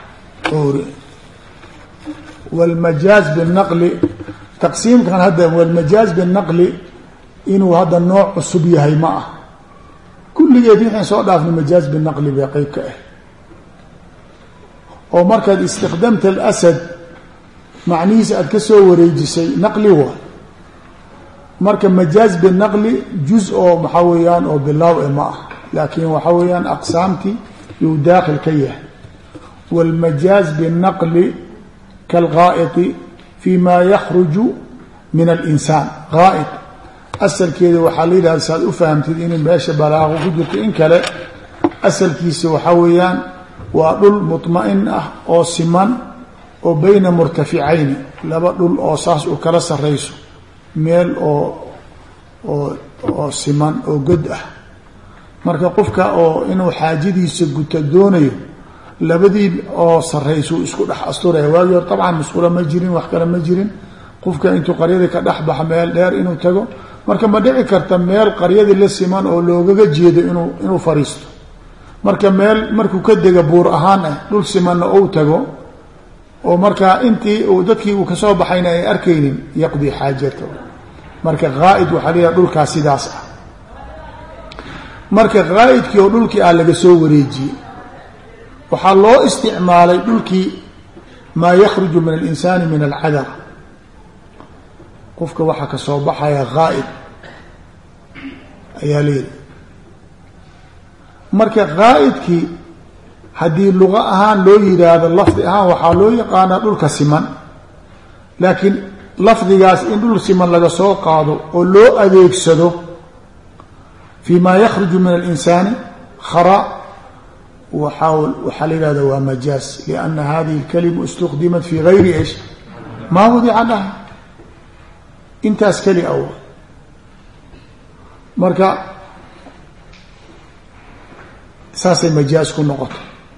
wاlmajaaz bالnaqli taqsiimkan hadda wاlmajaaz bالnaqli inuu hadda nooc cusub yahay ma ah kulligeed waxaan soo dhaafnay majaaz binaqli bay qeyb ka ah oo markaad istikdamta alasad macnihiisa aad ka soo wareejisay naqli waa marka majaaz binaqli juz oo maxaa weeyaan oo bilaaw e ma ah laakiin waxaa weeyaan aqsaamtii yuu daakhil ka yahay wاlmajaaz binaqli kaalgaa'iti fi ma yakruju min alinsaan gaa'it asalkeeda waxaa la yidhahda saad u fahamtid inay meesha balaaqo ku jirto in kale asalkiisa waxaa weeyaan waa dhul mutma'in ah oo siman oo bayna murtaficayni laba dhul oo saas u kala sarrayso meel oo oo oo siman oo god ah marka qofka oo inuu xaajadiisa guta doonayo labadii oo sarrayso isku dhex asturaya waagii hor dabcan masquula ma jirin wax kale ma jirin qofka intuu qaryadii ka dhex baxa meel dheer inuu tago marka ma dhici karta meel qaryadii la siman oo loogaga jeedo inuu inuu fariisto marka meel markuu ka dega buur ahaan ah dhul simanna ou tago oo markaa intii uu dadkii uu kasoo baxayna ay arkaynin yaqdii xaajata marka qaa'id waxaa la yidhaha dhulkaas sidaas ah marka qaa'idkii oo dhulkii ah laga soo wareejiyey waxaa loo isticmaalay dhulkii maa yakhruju min alinsaani min alcadar qofka waxaa ka soo baxaya qaa'id ayaa layidhi marka qaa'idkii haddii luqa ahaan loo yidhaahdo lafdi ahaan waxaa loo yaqaanaa dhulka siman laakiin lafdigaas in dhul siman laga soo qaado oo loo adeegsado fii maa yakhruju min alinsaani khara waaa waxaa la yidhahda waa majaaz lianna hadihi اlkalima istukdimat fii gayri ish maa wadica laha intaas keli aw marka saasay majaaz ku noqoto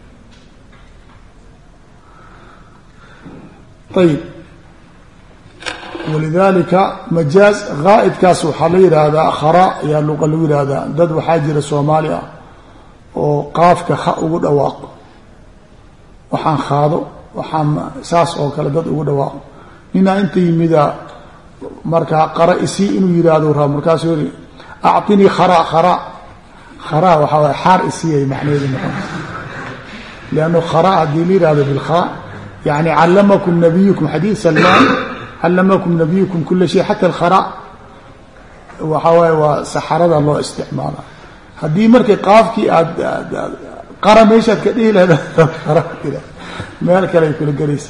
ayib walidalika majaaz qaa'idkaas waxaa la yidhaahdaa khara ayaa luqa lagu yihahdaa dad waxaa jira soomaali ah oo qaafka kha ugu dhawaaqo waxaan khaado waxaan saas oo kale dad ugu dhawaaqo ninaa inta yimida markaa qara isii inuu yihahdo raa markaasuu yii acطinii khara khara khara waxaa waay xaar isiiyay macnaheedu noqonaysa liannu khara haddii la yihahdo bilkha yani callamakum nabiyukum xadiid salmaan callamakum nabiyukum kula shay xata alkhara waxaa waaye waa saxarada loo isticmaala haddii markay qaafkii aad qara meeshaad ka dhihi lahda khara meel kale ay kula gelaysa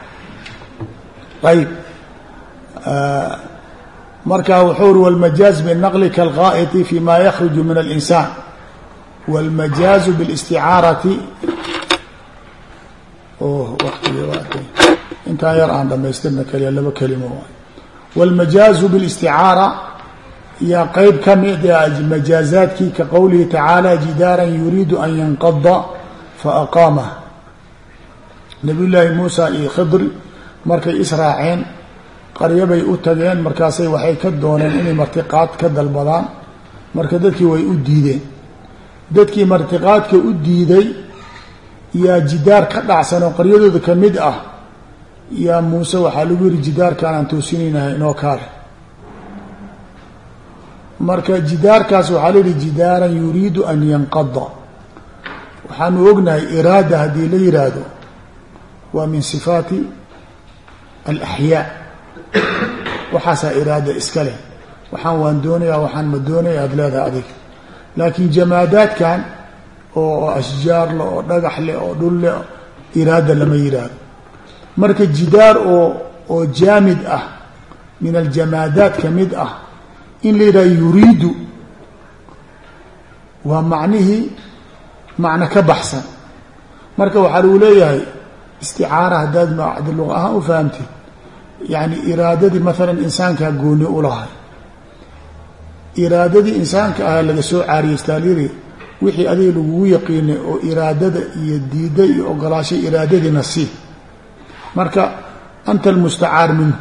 ayib marka wuxuu uri wاlmajaaz bالnaqli kاlgaa'iti fi ma yakruju min اlinsaan wاlmajaazu bاlisticaarati intaan yar aan dhamaystirna keliya laba kelimo waay wاlmajaazu bاlisticaara yaa qeyb ka mid a majaazaadkii ka qowlihi tacaala jidaaran yuriidu an yanqada faaqaamah nabiy llaahi muusa iyo khidri markay israaceen qaryabay u tageen markaasay waxay ka dooneen inay martiqaad ka dalbadaan marka dadkii way u diideen dadkii martiqaadka u diiday yaa jidaar ka dhacsan oo qaryadooda ka mid ah yaa muuse waxaa lagu yihi jidaarkaan aan toosinaynahay inoo kaale marka jidaarkaas waxaa la yihi jidaaran yuriidu an yanqada waxaanu ognahay iraada haddii la yihaahdo waa min sifaati alaxyaa waxaasaa iraada iska leh waxaan waan doonayaa waxaan ma doonaya aada leedahay adig laakin jamaadaadkan oo ashjaar le oo dhagax leh oo dhul leh iraada lama yidhaahdo. marka jidaar oo oo jaamid ah min aljamaadaat ka mid ah in la yidhaha yuriidu waa macnihii macno ka baxsan. marka waxaa lagu leeyahay isticaara haddaad macdi luqa ahaan u fahamtid yani iraadadii maalan insaankaa gooni ulahay iraadadii insaanka ahaa laga soo caariyeystaalyiri wixii adiga lagugu yaqiinay oo iraadada iyo diida iyo ogolaasha iraadadii nasiib. marka anta almustacaar minhu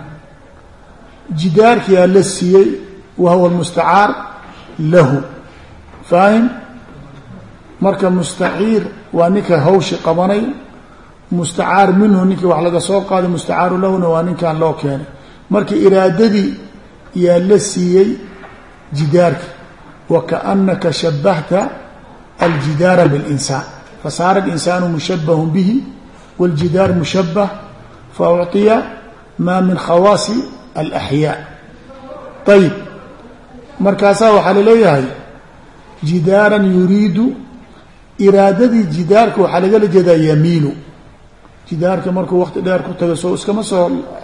jidaarkiyaa la siiyey wa huwa almustacaar lahu faahim. marka mustaciir waa ninka hawshi qabanay, mustacaar minhu ninkii wax laga soo qaaday, mustacaaru lahuna waa ninkan loo keenay. marka iraadadii yaa la siiyey jidaarki wakaأnaka shabahta aljidaara biاlinsaan fasaara اlinsaanu mushabahu bihi wاljidaar mushabah faucطiya maa min khawaasi alaxyaa. ayib markaasaa waxaa laleeyahay jidaaran yuriidu iraadadii jidaarka waxaa lagala jeedaa yamiilu. jidaarka markuu waqti dheer ku tago soo iskama soo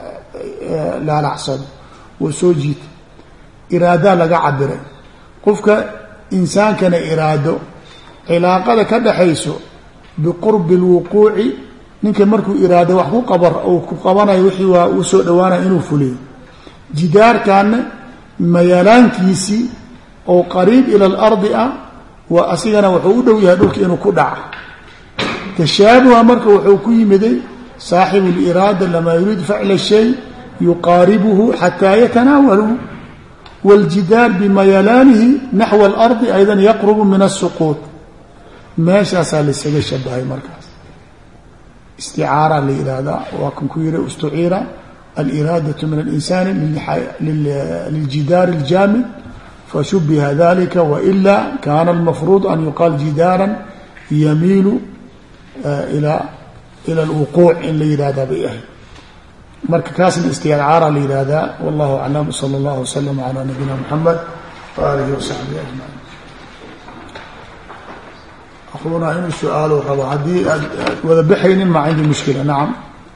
laalacsado waa soo jiita iraadaa laga cabiray. qofka insaankana iraado cilaaqada ka dhaxayso biqurbi اlwuquuci ninka markuu iraado wax ku qaba ku qabanayo wixii waa uu soo dhawaanaya inuu fuliyo. jidaarkaana mayalaankiisii oo qariib ila alardi ah waa asigana wuxuu u dhow yahay dhulka inuu ku dhaca. tashaabuha marka wuxuu ku yimiday saaxibu اliraada lamaa yuriid facla shay yuqaaribuhu xataa yatanaawalu wاljidaar bimayalaanihi naxwa alardi aydan yaqrubu min الsuquud. meeshaasaa laisaga shabahay. markaas isticaara la yihahdaa waa kan ku yihi istuciira aliraadaة min اlinsaani liljidaar اljaamid fashubiha dalika waila kana almafruud an yuqaal jidaara yamiilu ila ila alwuquuc in la yihahdaa bay ahayd. marka kaasna isticaara la yihahdaa. wallahu aclam. salى اllahu waslama calى nabiyina mxamed waalihi wasaxbihi ajmaciin. akrunaa inuu su-aalo rabo haddii aad wada baxaynin ma cindi mushkila. nacam.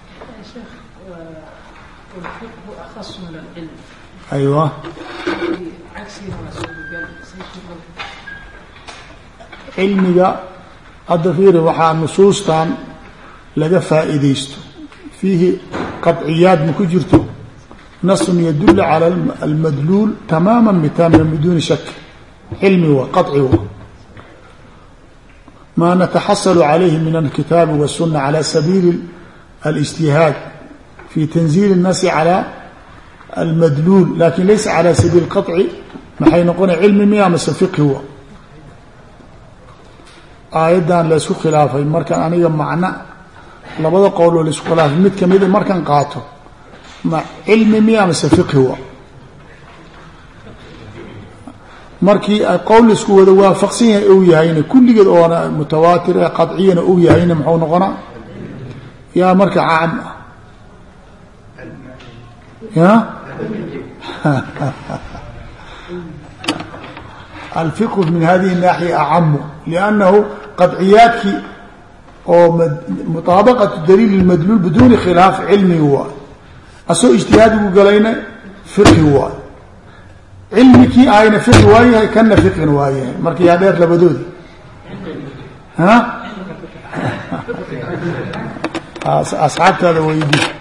aywa cilmiga hadda fiiri waxaa nusuustan laga faa'iidaysto fiihi qaطciyaad ma ku jirto nasun yadul calى almadluul tamaama bitama biduuni shak. cilmi wa qaطci wa ma nataxasalu calayhi min alkitaabi waالsuna calى sabiili اlijtihaad fi tanziil الnasi calى almadluul lakin laysa calى sabiil qaطci maxay noqonaya cilmi miya mase fiqhi wa. aayaddan laysku khilaafay markaan aniga macno labada qowloo laysku khilaafay mid kamida markaan qaato ma cilmi miya mase fiqhi wa. markii qowl isku wada waafaqsan yahay ou yahayna kulligeed oona mutawaatir ee qadciyana ou yahayna muxuu noqonaa yaa marka caam ah ya alfiqhu min hadihi الnaaxiya acamu liannahu qadciyaadkii oo mutaabaqatu daliil اlmadluul biduuni khilaaf cilmigi waa asoo ijtihaadigu galayna fiqhi waa cilmikii ahayna fiqhi waa yahay kana fiqhina waa yahay marka yaa dheer labadoodi ha asxaabtaada weydi